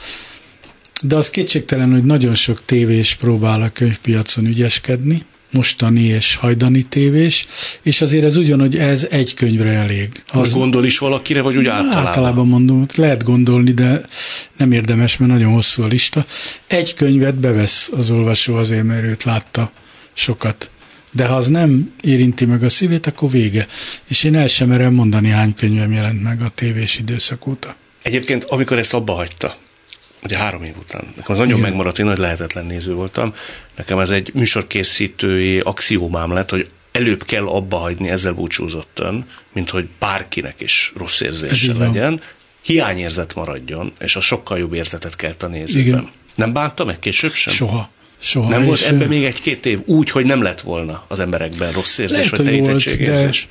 De az kétségtelen, hogy nagyon sok tévés próbál a könyvpiacon ügyeskedni, mostani és hajdani tévés, és azért ez ugyan, hogy ez egy könyvre elég. Most gondol is valakire, vagy úgy általában? Általában mondom, lehet gondolni, de nem érdemes, mert nagyon hosszú a lista. Egy könyvet bevesz az olvasó azért, mert őt látta sokat. De ha az nem érinti meg a szívét, akkor vége. És én el sem merem mondani, hány könyvem jelent meg a tévés időszak óta. Egyébként, amikor ezt abba hagyta, ugye három év után, nekem az nagyon megmaradt, én nagy lehetetlen néző voltam, nekem ez egy műsorkészítői axiómám lett, hogy előbb kell abba hagyni, ezzel búcsúzott ön, mint hogy bárkinek is rossz érzése legyen, hiányérzet maradjon, és a sokkal jobb érzetet kelt a nézőben. Igen. Nem bánta meg később sem? Soha. Soha. Nem volt ebben még egy-két év úgy, hogy nem lett volna az emberekben rossz érzés, lehet, vagy terítettségérzés?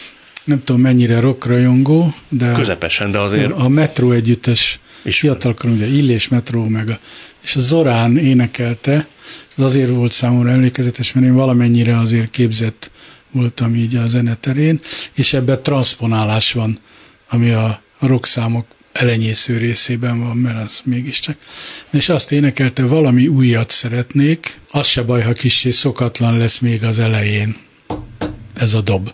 Nem tudom, mennyire rockrajongó, de... Közepesen, de azért... A Metró együttes fiatalkor, ugye Illés Metró, meg a, és a Zorán énekelte, ez azért volt számomra emlékezetes, mert én valamennyire azért képzett voltam így a zeneterén, és ebben transzponálás van, ami a, a rockszámok elenyésző részében van, mert az mégiscsak. És azt énekelte, valami újat szeretnék, az se baj, ha kissé szokatlan lesz még az elején ez a dob.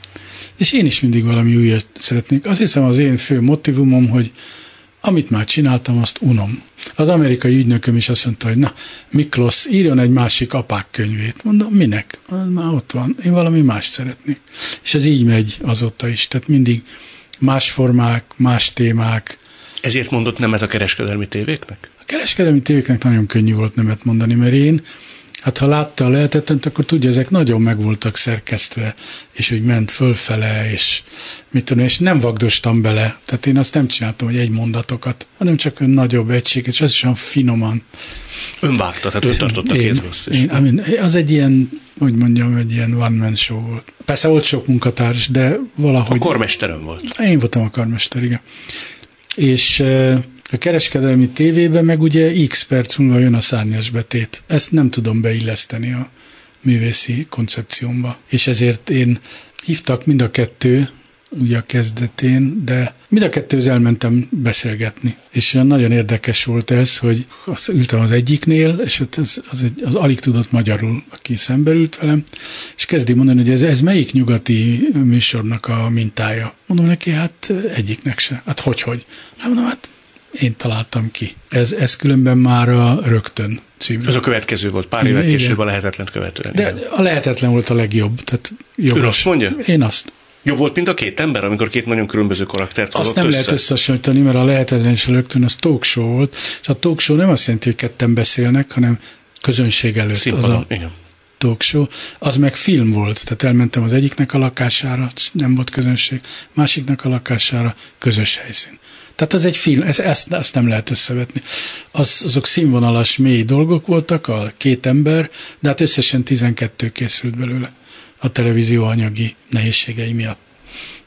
És én is mindig valami újat szeretnék. Azt hiszem, az én fő motivumom, hogy amit már csináltam, azt unom. Az amerikai ügynököm is azt mondta, hogy na, Miklós, írjon egy másik apák könyvét. Mondom, minek? Már ott van. Én valami mást szeretnék. És ez így megy azóta is. Tehát mindig más formák, más témák. Ezért mondott nemet a kereskedelmi tévéknek? A kereskedelmi tévéknek nagyon könnyű volt nemet mondani, mert én, hát ha látta a lehetetlent, akkor tudja, ezek nagyon meg voltak szerkesztve, és úgy ment fölfele, és mit tudom, és nem vagdostam bele. Tehát én azt nem csináltam, hogy egy mondatokat, hanem csak egy nagyobb egységet, és az is olyan finoman. Ön vágta, tehát ő tartott a kézből. Én, az egy ilyen, hogy mondjam, egy ilyen one-man show volt. Persze volt sok munkatárs, de valahogy... A karmesterem volt. Én voltam a karmester, igen. És a kereskedelmi tévében meg ugye x perc múlva jön a szárnyas betét. Ezt nem tudom beilleszteni a művészi koncepciómba. És ezért én hívtak mind a kettő, ugye a kezdetén, de mind a kettőhöz elmentem beszélgetni. És olyan nagyon érdekes volt ez, hogy azt ültem az egyiknél, és az, az, egy, az alig tudott magyarul, aki szembe ült velem, és kezdi mondani, hogy ez, ez melyik nyugati műsornak a mintája. Mondom neki, hát egyiknek se. Hát hogy-hogy? Hát mondom, hát én találtam ki. Ez, ez különben már a Rögtön című. Ez a következő volt, pár évvel később a Lehetetlen követően. De igen. A Lehetetlen volt a legjobb. Tehát Ön azt mondja? Én azt. Jobb volt, mint a két ember, amikor két nagyon különböző karaktert hozott össze? Azt nem össze. Lehet összehasonlítani, mert a Lehetetlen és a Rögtön az talk show volt, és a talk show nem azt jelenti, hogy ketten beszélnek, hanem közönség előtt. Színpadon, az a igen. Talk show. Az meg film volt, tehát elmentem az egyiknek a lakására, nem volt közönség, másiknak a lakására, közös helyszín. Tehát ez egy film, ez, ezt, ezt nem lehet összevetni. Az, azok színvonalas, mély dolgok voltak, a két ember, de hát összesen tizenkettő készült belőle a televízió anyagi nehézségei miatt.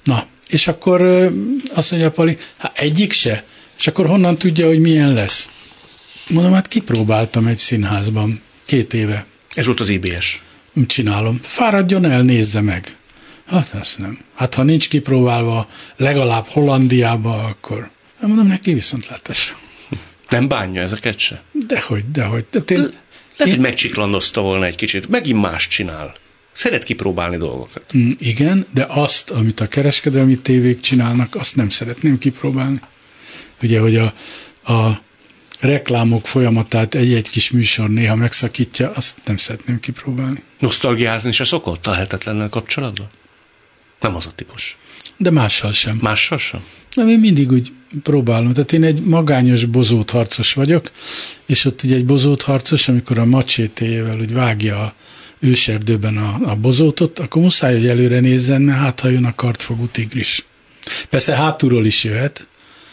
Na, és akkor azt mondja Pali, hát egyik se. És akkor honnan tudja, hogy milyen lesz? Mondom, hát kipróbáltam egy színházban két éve. Ez volt az i bé es. Csinálom. Fáradjon el, nézze meg. Hát azt nem. Hát ha nincs kipróbálva legalább Hollandiába, akkor nem mondom neki viszontlátásra. Nem bánja ezeket se? Dehogy, dehogy. De én, Lehet, én... hogy megcsiklandozta volna egy kicsit. Megint más csinál. Szeret kipróbálni dolgokat. Igen, de azt, amit a kereskedelmi tévék csinálnak, azt nem szeretném kipróbálni. Ugye, hogy a, a reklámok folyamatát egy-egy kis műsor néha megszakítja, azt nem szeretném kipróbálni. Nosztalgiázni se szokott a Lehetetlennel kapcsolatban? Nem az a típus. De mással sem. Mással sem? Nem, én mindig úgy próbálom. Tehát én egy magányos bozótharcos vagyok, és ott ugye egy bozótharcos, amikor a macsétéjével úgy vágja a őserdőben a, a bozótot, akkor muszáj, hogy előre nézzen, mert hát ha jön a kartfogú tigris. Persze hátulról is jöhet,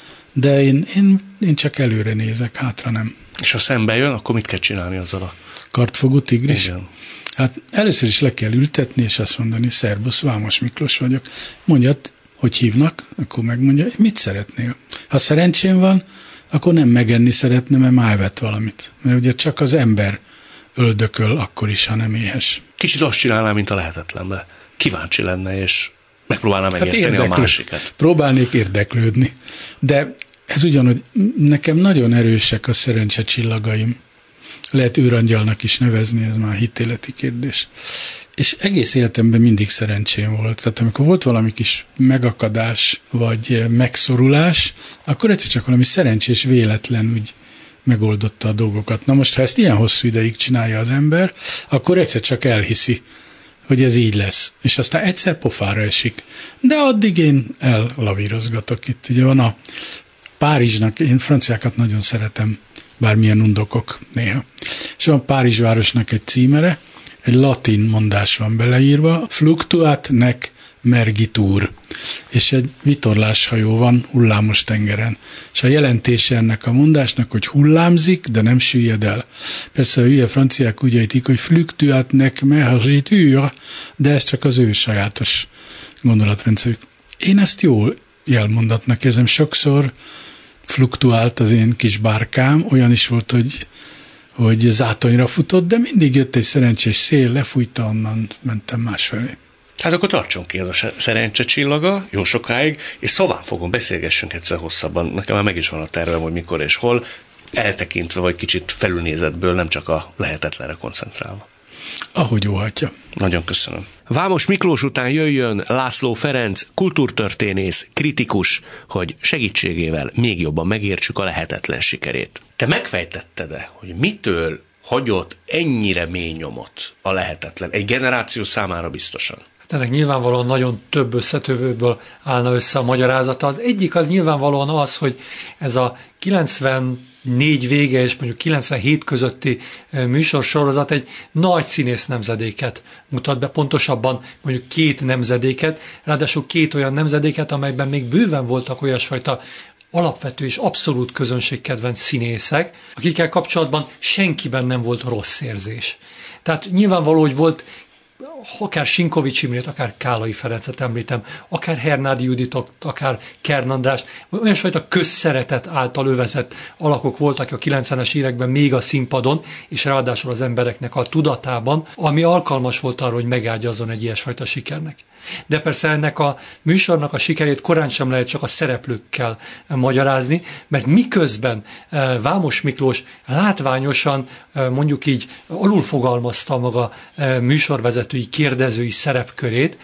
de én, én, én csak előre nézek, hátra nem. És ha szembe jön, akkor mit kell csinálni azzal a kartfogú tigris? Igen. Hát először is le kell ültetni, és azt mondani, szerbusz, Vámos Miklós vagyok. Mondjad, hogy hívnak, akkor megmondja, mit szeretnél. Ha szerencsém van, akkor nem megenni szeretne, mert már evett valamit. Mert ugye csak az ember öldököl akkor is, ha nem éhes. Kicsit azt csinálná, mint a Lehetetlenbe. Kíváncsi lenne, és megpróbálná megérteni hát a másikat. Próbálnék érdeklődni. De ez ugyanúgy, nekem nagyon erősek a szerencse csillagaim. Lehet őrangyalnak is nevezni, ez már hitéleti kérdés. És egész életemben mindig szerencsém volt. Tehát amikor volt valami kis megakadás, vagy megszorulás, akkor egyszer csak valami szerencsés véletlen úgy megoldotta a dolgokat. Na most, ha ezt ilyen hosszú ideig csinálja az ember, akkor egyszer csak elhiszi, hogy ez így lesz. És aztán egyszer pofára esik. De addig én ellavírozgatok itt. Ugye van a Párizsnak, én franciákat nagyon szeretem, bármilyen undokok néha. És van Párizs városnak egy címere, egy latin mondás van beleírva, fluctuat nec mergitur, és egy vitorláshajó van hullámos tengeren. És a jelentése ennek a mondásnak, hogy hullámzik, de nem süllyed el. Persze a hülye franciák úgy ejtik, hogy fluctuat nec mergitur, de ez csak az ő sajátos gondolatrendszerük. Én ezt jó jelmondatnak érzem. Sokszor fluktuált az én kis bárkám, olyan is volt, hogy hogy zátonyra futott, de mindig jött egy szerencsés szél, lefújta, onnan mentem másfelé. Hát akkor tartson ki ez a szerencse csillaga, jó sokáig, és szóval fogom, beszélgessünk egyszer hosszabban. Nekem már meg is van a tervem, hogy mikor és hol, eltekintve, vagy kicsit felülnézetből, nem csak a Lehetetlenre koncentrálva. Ahogy óhatja. Nagyon köszönöm. Vámos Miklós után jöjjön László Ferenc, kultúrtörténész, kritikus, hogy segítségével még jobban megértsük a Lehetetlen sikerét. Te megfejtetted-e, hogy mitől hagyott ennyire mély nyomot a Lehetetlen? Egy generáció számára biztosan. Hát ennek nyilvánvalóan nagyon több összetevőből állna össze a magyarázata. Az egyik az nyilvánvalóan az, hogy ez a kilencvennégy vége és mondjuk kilencvenhét közötti műsorsorozat egy nagy színész nemzedéket mutat be, pontosabban mondjuk két nemzedéket, ráadásul két olyan nemzedéket, amelyben még bőven voltak olyasfajta alapvető és abszolút közönségkedvenc színészek, akikkel kapcsolatban senkiben nem volt rossz érzés. Tehát nyilvánvaló, hogy volt akár Sinkovics Imrét, akár Kálai Ferencet említem, akár Hernádi Juditot, akár Kern Andrást, olyasfajta közszeretet által övezett alakok voltak a kilencvenes években még a színpadon, és ráadásul az embereknek a tudatában, ami alkalmas volt arra, hogy megágyazzon egy ilyesfajta sikernek. De persze ennek a műsornak a sikerét korán sem lehet csak a szereplőkkel magyarázni, mert miközben Vámos Miklós látványosan, mondjuk így alulfogalmazta maga műsorvezetői, kérdezői szerepkörét,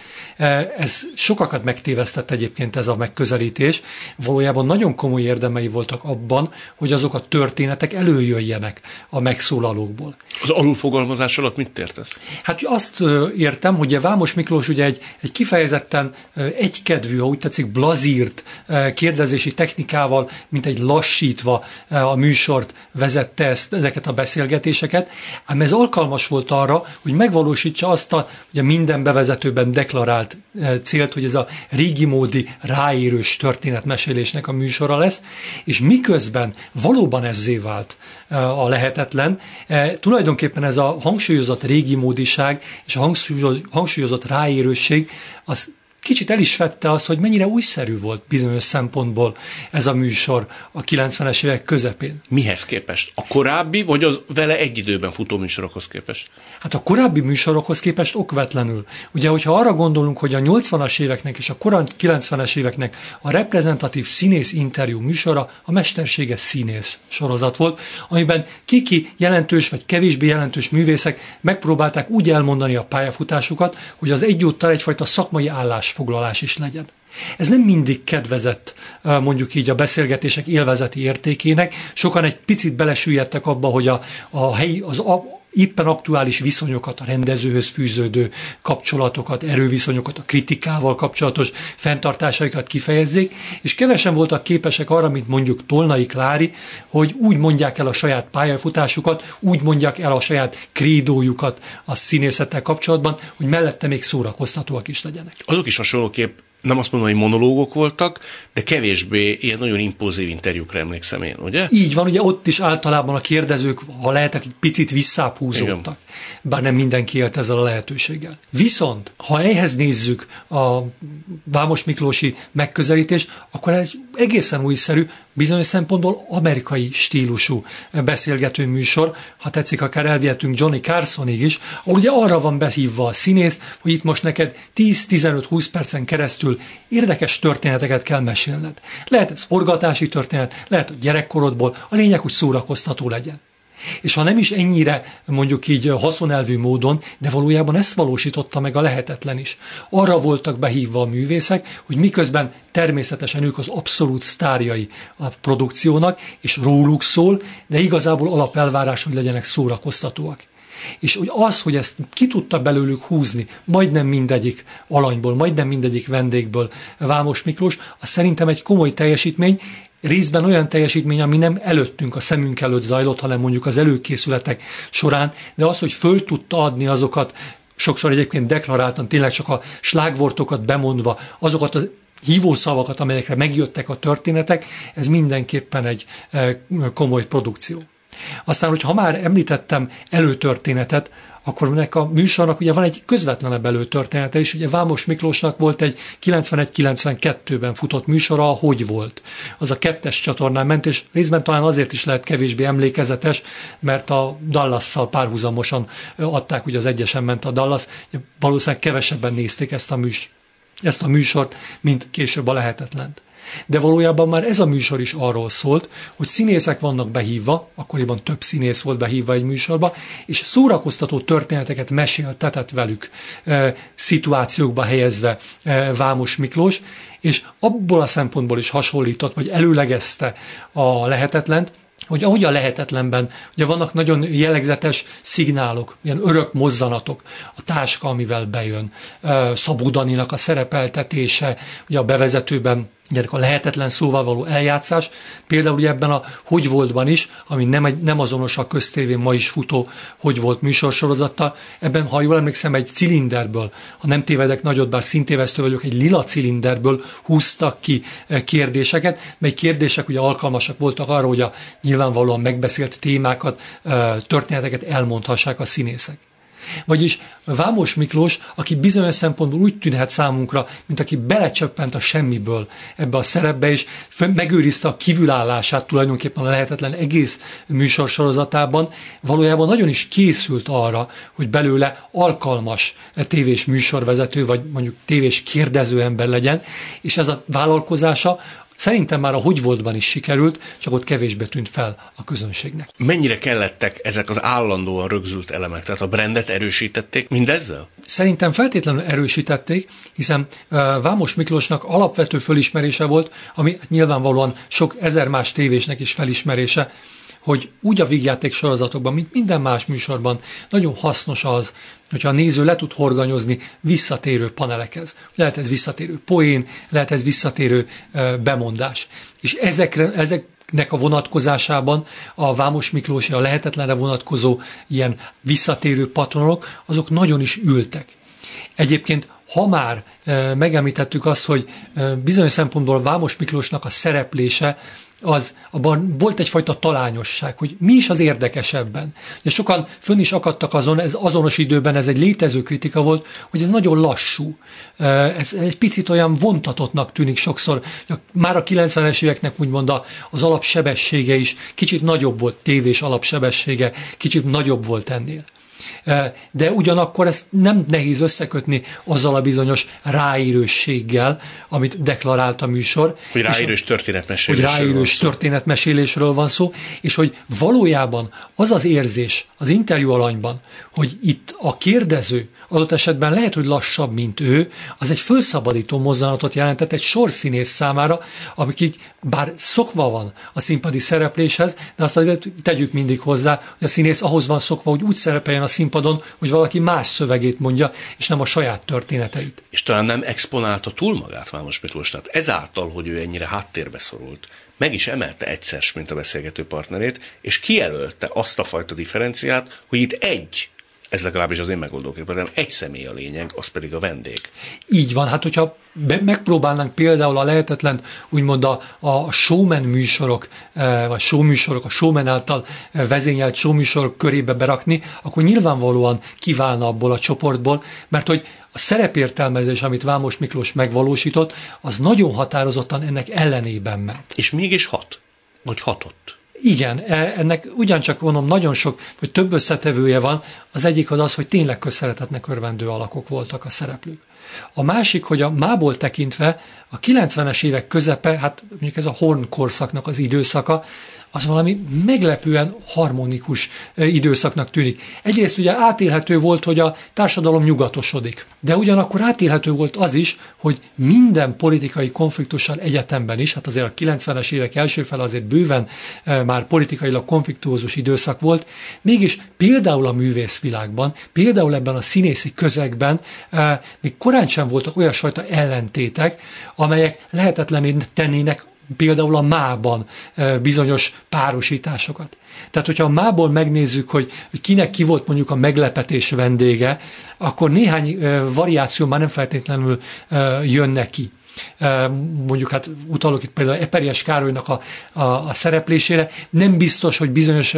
ez sokakat megtévesztett egyébként ez a megközelítés. Valójában nagyon komoly érdemei voltak abban, hogy azok a történetek előjöjjenek a megszólalókból. Az alulfogalmazás alatt mit értesz? Hát azt értem, hogy Vámos Miklós ugye egy, egy kifejezetten egykedvű, ha úgy tetszik, blazírt kérdezési technikával, mint egy lassítva a műsort vezette ezt, ezeket a beszélgetéseket, ám ez alkalmas volt arra, hogy megvalósítsa azt a ugye minden bevezetőben deklarált célt, hogy ez a régi módi ráérős történetmesélésnek a műsora lesz, és miközben valóban ezzé vált a Lehetetlen, tulajdonképpen ez a hangsúlyozott régi módiság és a hangsúlyozott ráérősség az kicsit el is vette azt, hogy mennyire újszerű volt bizonyos szempontból ez a műsor a kilencvenes évek közepén. Mihez képest? A korábbi, vagy az vele egy időben futó műsorokhoz képest? Hát a korábbi műsorokhoz képest okvetlenül. Ugye, hogyha arra gondolunk, hogy a nyolcvanas éveknek és a korán kilencvenes éveknek a reprezentatív színész interjú műsora a mesterséges színész sorozat volt, amiben kiki jelentős vagy kevésbé jelentős művészek megpróbálták úgy elmondani a pályafutásukat, hogy az egyúttal egyfajta szakmai állásfoglalás is legyen. Ez nem mindig kedvezett mondjuk így a beszélgetések élvezeti értékének. Sokan egy picit belesüllyedtek abba, hogy a, a helyi, az a, éppen aktuális viszonyokat, a rendezőhöz fűződő kapcsolatokat, erőviszonyokat, a kritikával kapcsolatos fenntartásaikat kifejezzék, és kevesen voltak képesek arra, mint mondjuk Tolnai Klári, hogy úgy mondják el a saját pályafutásukat, úgy mondják el a saját krédójukat a színészettel kapcsolatban, hogy mellette még szórakoztatóak is legyenek. Azok is hasonlóképp, nem azt mondom, hogy monológok voltak, de kevésbé ilyen nagyon impulzív interjúkra emlékszem én, ugye? Így van, ugye ott is általában a kérdezők, ha lehetek, egy picit visszább húzódtak. Bár nem mindenki élt ezzel a lehetőséggel. Viszont, ha ehhez nézzük a Vámos Miklósi megközelítést, akkor egy egészen újszerű, bizonyos szempontból amerikai stílusú beszélgető műsor, ha tetszik, akár elvihetünk Johnny Carsonig is, ahol ugye arra van behívva a színész, hogy itt most neked tíz-tizenöt-húsz percen keresztül érdekes történeteket kell mesélned. Lehet ez forgatási történet, lehet a gyerekkorodból, a lényeg, hogy szórakoztató legyen. És ha nem is ennyire, mondjuk így haszonelvű módon, de valójában ezt valósította meg a lehetetlen is. Arra voltak behívva a művészek, hogy miközben természetesen ők az abszolút sztárjai a produkciónak, és róluk szól, de igazából alapelvárás, hogy legyenek szórakoztatóak. És hogy az, hogy ezt ki tudta belőlük húzni, majdnem mindegyik alanyból, majdnem mindegyik vendégből Vámos Miklós, az szerintem egy komoly teljesítmény, részben olyan teljesítmény, ami nem előttünk, a szemünk előtt zajlott, hanem mondjuk az előkészületek során, de az, hogy föl tudta adni azokat, sokszor egyébként deklaráltan, tényleg csak a slágvortokat bemondva, azokat a hívószavakat, amelyekre megjöttek a történetek, ez mindenképpen egy komoly produkció. Aztán, hogyha már említettem előtörténetet, akkor ennek a műsornak ugye van egy közvetlenebb előtörténete is. Ugye Vámos Miklósnak volt egy kilencvenegy kilencvenkettőben futott műsora, a Hogy volt. Az a kettes csatornán ment, és részben talán azért is lehet kevésbé emlékezetes, mert a Dallasszal párhuzamosan adták, ugye az egyesen ment a Dallas. Valószínűleg kevesebben nézték ezt a, műs- ezt a műsort, mint később a Lehetetlent. De valójában már ez a műsor is arról szólt, hogy színészek vannak behívva, akkoriban több színész volt behívva egy műsorba, és szórakoztató történeteket meséltetett velük, e, szituációkba helyezve e, Vámos Miklós, és abból a szempontból is hasonlított, vagy előlegezte a Lehetetlent, hogy ahogy a Lehetetlenben, ugye vannak nagyon jellegzetes szignálok, ilyen örök mozzanatok, a táska, amivel bejön, e, Szabó Daninak a szerepeltetése, ugye a bevezetőben a lehetetlen szóval való eljátszás, például ugye ebben a Hogy voltban is, ami nem, egy, nem azonos a köztévén ma is futó Hogy volt műsorsorozattal, ebben, ha jól emlékszem, egy cilinderből, ha nem tévedek nagyot, bár színtévesztő vagyok, egy lila cilinderből húztak ki kérdéseket, mely kérdések ugye alkalmasak voltak arra, hogy a nyilvánvalóan megbeszélt témákat, történeteket elmondhassák a színészek. Vagyis Vámos Miklós, aki bizonyos szempontból úgy tűnhet számunkra, mint aki belecsöppent a semmiből ebbe a szerepbe, és megőrizte a kívülállását tulajdonképpen a Lehetetlen egész műsorsorozatában, valójában nagyon is készült arra, hogy belőle alkalmas tévés műsorvezető, vagy mondjuk tévés kérdező ember legyen, és ez a vállalkozása szerintem már a Hogy voltban is sikerült, csak ott kevésbé tűnt fel a közönségnek. Mennyire kellettek ezek az állandóan rögzült elemek? Tehát a brandet erősítették mindezzel? Szerintem feltétlenül erősítették, hiszen uh, Vámos Miklósnak alapvető fölismerése volt, ami nyilvánvalóan sok ezer más tévésnek is felismerése, hogy úgy a vígjáték sorozatokban, mint minden más műsorban nagyon hasznos az, hogyha a néző le tud horganyozni visszatérő panelekhez. Lehet ez visszatérő poén, lehet ez visszatérő uh, bemondás. És ezekre, ezeknek a vonatkozásában a Vámos Miklósi, a Lehetetlenre vonatkozó ilyen visszatérő patronok, azok nagyon is ültek. Egyébként, ha már e, megemlítettük azt, hogy e, bizonyos szempontból Vámos Miklósnak a szereplése, az, abban volt egyfajta talányosság, hogy mi is az érdekes ebben. Ugye sokan fönn is akadtak azon, ez azonos időben ez egy létező kritika volt, hogy ez nagyon lassú. Ez egy picit olyan vontatottnak tűnik sokszor. Már a kilencvenes éveknek úgymond az alapsebessége is kicsit nagyobb volt, tévés alapsebessége, kicsit nagyobb volt ennél. De ugyanakkor ezt nem nehéz összekötni azzal a bizonyos ráérősséggel, amit deklarált a műsor. Hogy ráérős történetmesélésről Hogy ráérős történetmesélésről van szó, és hogy valójában az az érzés az interjú alanyban, hogy itt a kérdező adott esetben lehet, hogy lassabb, mint ő, az egy fölszabadító mozzanatot jelentett egy sor színész számára, akik bár szokva van a színpadi szerepléshez, de azt azért tegyük mindig hozzá, hogy a színész ahhoz van szokva, hogy úgy szerepeljen a színpadon, hogy valaki más szövegét mondja, és nem a saját történeteit. És talán nem exponálta túl magát Vámos Miklós, tehát ezáltal, hogy ő ennyire háttérbe szorult, meg is emelte egyszer, mint a beszélgető partnerét, és kijelölte azt a fajta differenciát, hogy itt egy, ez legalábbis az én megoldóképpen, egy személy a lényeg, az pedig a vendég. Így van, hát hogyha be, megpróbálnánk például a lehetetlen, úgymond a, a showman műsorok, vagy show műsorok, a showman által vezényelt show műsorok körébe berakni, akkor nyilvánvalóan kiválna abból a csoportból, mert hogy a szerepértelmezés, amit Vámos Miklós megvalósított, az nagyon határozottan ennek ellenében ment. És mégis hat, vagy hatott. Igen, ennek ugyancsak mondom, nagyon sok, vagy több összetevője van. Az egyik az az, hogy tényleg közszeretetnek örvendő alakok voltak a szereplők. A másik, hogy a mából tekintve a kilencvenes évek közepe, hát mondjuk ez a Horn korszaknak az időszaka, az valami meglepően harmonikus időszaknak tűnik. Egyrészt ugye átélhető volt, hogy a társadalom nyugatosodik, de ugyanakkor átélhető volt az is, hogy minden politikai konfliktussal egyetemben is, hát azért a kilencvenes évek első fele azért bőven már politikailag konfliktuózus időszak volt, mégis például a művészvilágban, például ebben a színészi közegben még korán sem voltak olyasfajta ellentétek, amelyek lehetetlenné tennének például a mában bizonyos párosításokat. Tehát, hogyha a mából megnézzük, hogy, hogy kinek ki volt mondjuk a meglepetés vendége, akkor néhány variáció már nem feltétlenül jönne ki. Mondjuk hát utalok itt például Eperjes Károlynak a, a, a szereplésére, nem biztos, hogy bizonyos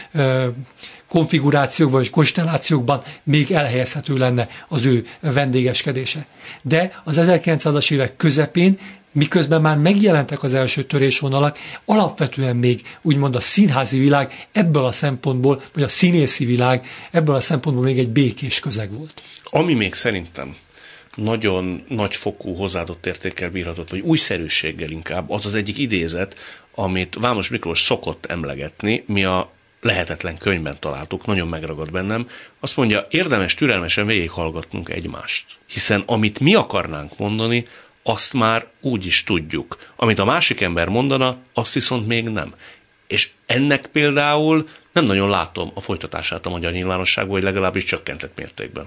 konfigurációkban vagy konstellációkban még elhelyezhető lenne az ő vendégeskedése. De az ezerkilencszázas évek közepén, miközben már megjelentek az első törésvonalak, alapvetően még úgymond a színházi világ ebből a szempontból, vagy a színészi világ ebből a szempontból még egy békés közeg volt. Ami még szerintem nagyon nagyfokú hozzáadott értékkel bírhatott, vagy újszerűséggel inkább, az az egyik idézet, amit Vámos Miklós szokott emlegetni, mi a Lehetetlen könyvben találtuk, nagyon megragad bennem. Azt mondja, érdemes türelmesen végighallgatnunk egymást, hiszen amit mi akarnánk mondani, azt már úgy is tudjuk. Amit a másik ember mondana, azt viszont még nem. És ennek például nem nagyon látom a folytatását a magyar nyilvánosságban, vagy legalábbis csökkentett mértékben.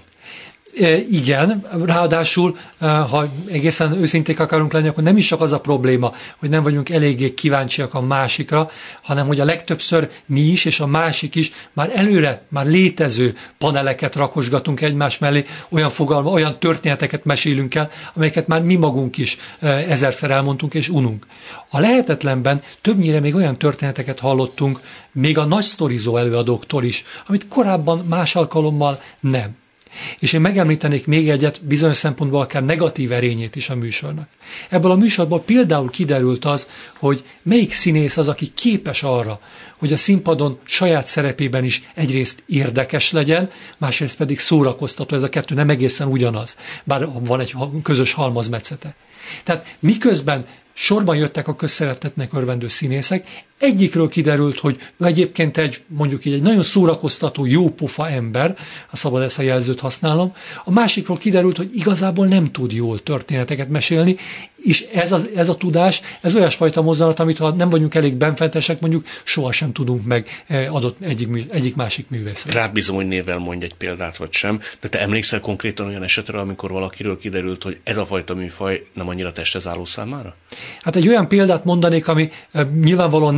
Igen, ráadásul, ha egészen őszinték akarunk lenni, akkor nem is csak az a probléma, hogy nem vagyunk eléggé kíváncsiak a másikra, hanem hogy a legtöbbször mi is, és a másik is már előre, már létező paneleket rakosgatunk egymás mellé, olyan fogalma, olyan történeteket mesélünk el, amelyeket már mi magunk is ezerszer elmondtunk és ununk. A Lehetetlenben többnyire még olyan történeteket hallottunk, még a nagy sztorizó előadóktól is, amit korábban más alkalommal nem. És én megemlítenék még egyet, bizonyos szempontból akár negatív erényét is a műsornak. Ebből a műsorból például kiderült az, hogy melyik színész az, aki képes arra, hogy a színpadon saját szerepében is egyrészt érdekes legyen, másrészt pedig szórakoztató, ez a kettő nem egészen ugyanaz, bár van egy közös halmazmetszete. Tehát miközben sorban jöttek a közszeretetnek örvendő színészek, egyikről kiderült, hogy ő egyébként egy, mondjuk így egy nagyon szórakoztató, jópofa ember, ha szabad ezt a jelzőt használom, a másikról kiderült, hogy igazából nem tud jól történeteket mesélni, és ez a, ez a tudás, ez olyasfajta mozzanat, amit ha nem vagyunk elég benfentesek, mondjuk sohasem tudunk meg adott egyik, egyik másik művészre. Rád bízom, hogy névvel mondj egy példát, vagy sem, de te emlékszel konkrétan olyan esetre, amikor valakiről kiderült, hogy ez a fajta műfaj nem annyira testhez álló számára? Hát egy olyan példát mondanék, ami nyilvánvalóan nem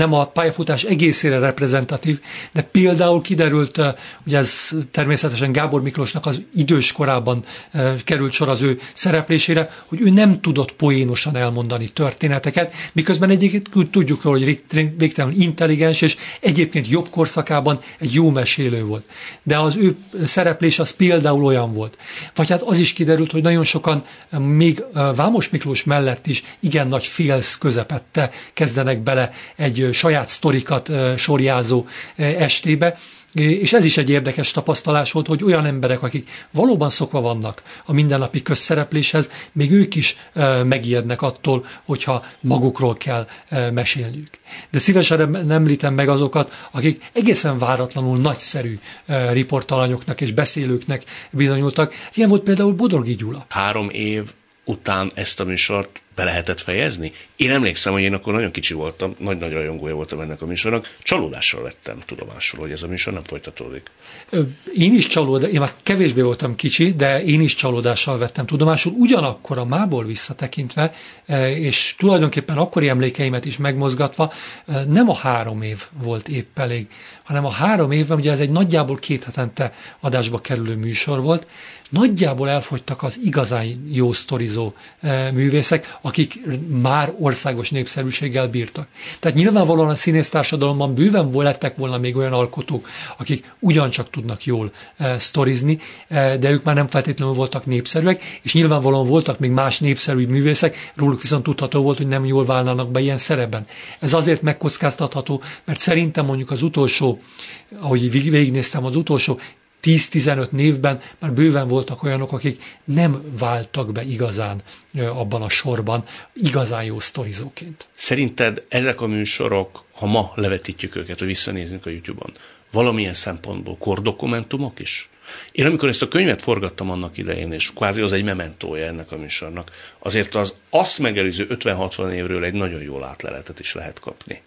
nem a pályafutás egészére reprezentatív, de például kiderült, ugye ez természetesen Gábor Miklósnak az idős korában került sor az ő szereplésére, hogy ő nem tudott poénosan elmondani történeteket, miközben egyébként tudjuk róla, hogy végtelenül intelligens, és egyébként jobb korszakában egy jó mesélő volt. De az ő szereplés az például olyan volt. Vagy hát az is kiderült, hogy nagyon sokan még Vámos Miklós mellett is igen nagy félsz közepette kezdenek bele egy saját sztorikat sorjázó estébe, és ez is egy érdekes tapasztalás volt, hogy olyan emberek, akik valóban szokva vannak a mindennapi közszerepléshez, még ők is megijednek attól, hogyha magukról kell mesélniük. De szívesen említem meg azokat, akik egészen váratlanul nagyszerű riportalanyoknak és beszélőknek bizonyultak. Ilyen volt például Bodrogi Gyula. Három év után ezt a műsort be lehetett fejezni? Én emlékszem, hogy én akkor nagyon kicsi voltam, nagy-nagy rajongója voltam ennek a műsornak, csalódással vettem tudomásul, hogy ez a műsor nem folytatódik. Én is csalódás, én már kevésbé voltam kicsi, de én is csalódással vettem tudomásul, ugyanakkor a mából visszatekintve, és tulajdonképpen akkori emlékeimet is megmozgatva, nem a három év volt épp elég, hanem a három évben, ugye ez egy nagyjából két hetente adásba kerülő műsor volt, nagyjából elfogytak az igazán jó sztorizó művészek, akik már országos népszerűséggel bírtak. Tehát nyilvánvalóan a színésztársadalomban bőven lettek volna még olyan alkotók, akik ugyancsak tudnak jól sztorizni, de ők már nem feltétlenül voltak népszerűek, és nyilvánvalóan voltak még más népszerű művészek, róluk viszont tudható volt, hogy nem jól vállalnak be ilyen szerepben. Ez azért megkockáztatható, mert szerintem mondjuk az utolsó, ahogy végignéztem, az utolsó tíz-tizenöt névben már bőven voltak olyanok, akik nem váltak be igazán abban a sorban, igazán jó sztorizóként. Szerinted ezek a műsorok, ha ma levetítjük őket, vagy visszanézünk a YouTube-on, valamilyen szempontból kordokumentumok is? Én amikor ezt a könyvet forgattam annak idején, és kvázi az egy mementója ennek a műsornak, azért az azt megelőző ötven-hatvan évről egy nagyon jó átleletet is lehet kapni.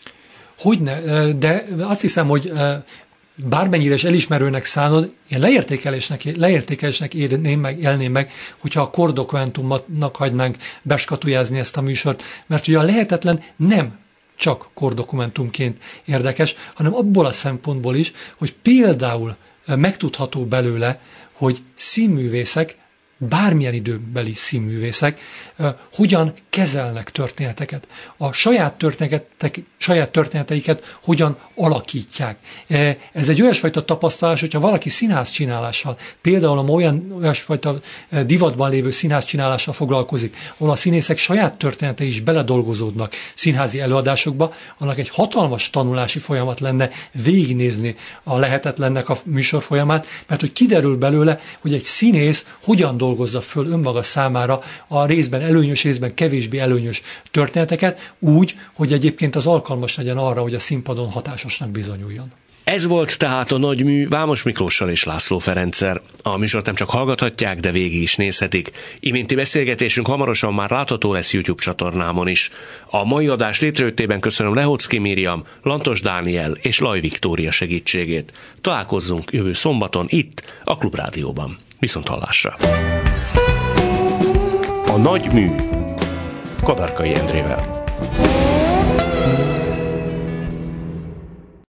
Hogyne, de azt hiszem, hogy bármennyire is elismerőnek szánod, én leértékelésnek, leértékelésnek élném meg, élném meg, hogyha a kordokumentumnak hagynánk beskatujázni ezt a műsort, mert ugye a lehetetlen nem csak kordokumentumként érdekes, hanem abból a szempontból is, hogy például megtudható belőle, hogy színművészek, bármilyen időbeli színművészek hogyan kezelnek történeteket, a saját, történetek, saját történeteiket hogyan alakítják. Ez egy olyasfajta tapasztalás, hogyha valaki színház csinálással, például a olyan olyasfajta divatban lévő színház csinálással foglalkozik, ahol a színészek saját történetei is beledolgozódnak színházi előadásokba, annak egy hatalmas tanulási folyamat lenne végignézni a lehetetlennek a műsor folyamát, mert hogy kiderül belőle, hogy egy színész hogyan dolgozza föl önmaga számára a részben előnyös, részben kevésbé előnyös történeteket, úgy, hogy egyébként az alkalmas legyen arra, hogy a színpadon hatásosnak bizonyuljon. Ez volt tehát a nagy mű Vámos Miklóssal és László Ferenccel. A műsort nem csak hallgathatják, de végig is nézhetik. Iménti beszélgetésünk hamarosan már látható lesz YouTube csatornámon is. A mai adás létrejöttében köszönöm Lehocki Miriam, Lantos Dániel és Laj Viktória segítségét. Találkozzunk jövő szombaton itt, a Klubrádióban. Viszont hallásra! A nagy mű Kadarkai Endrével.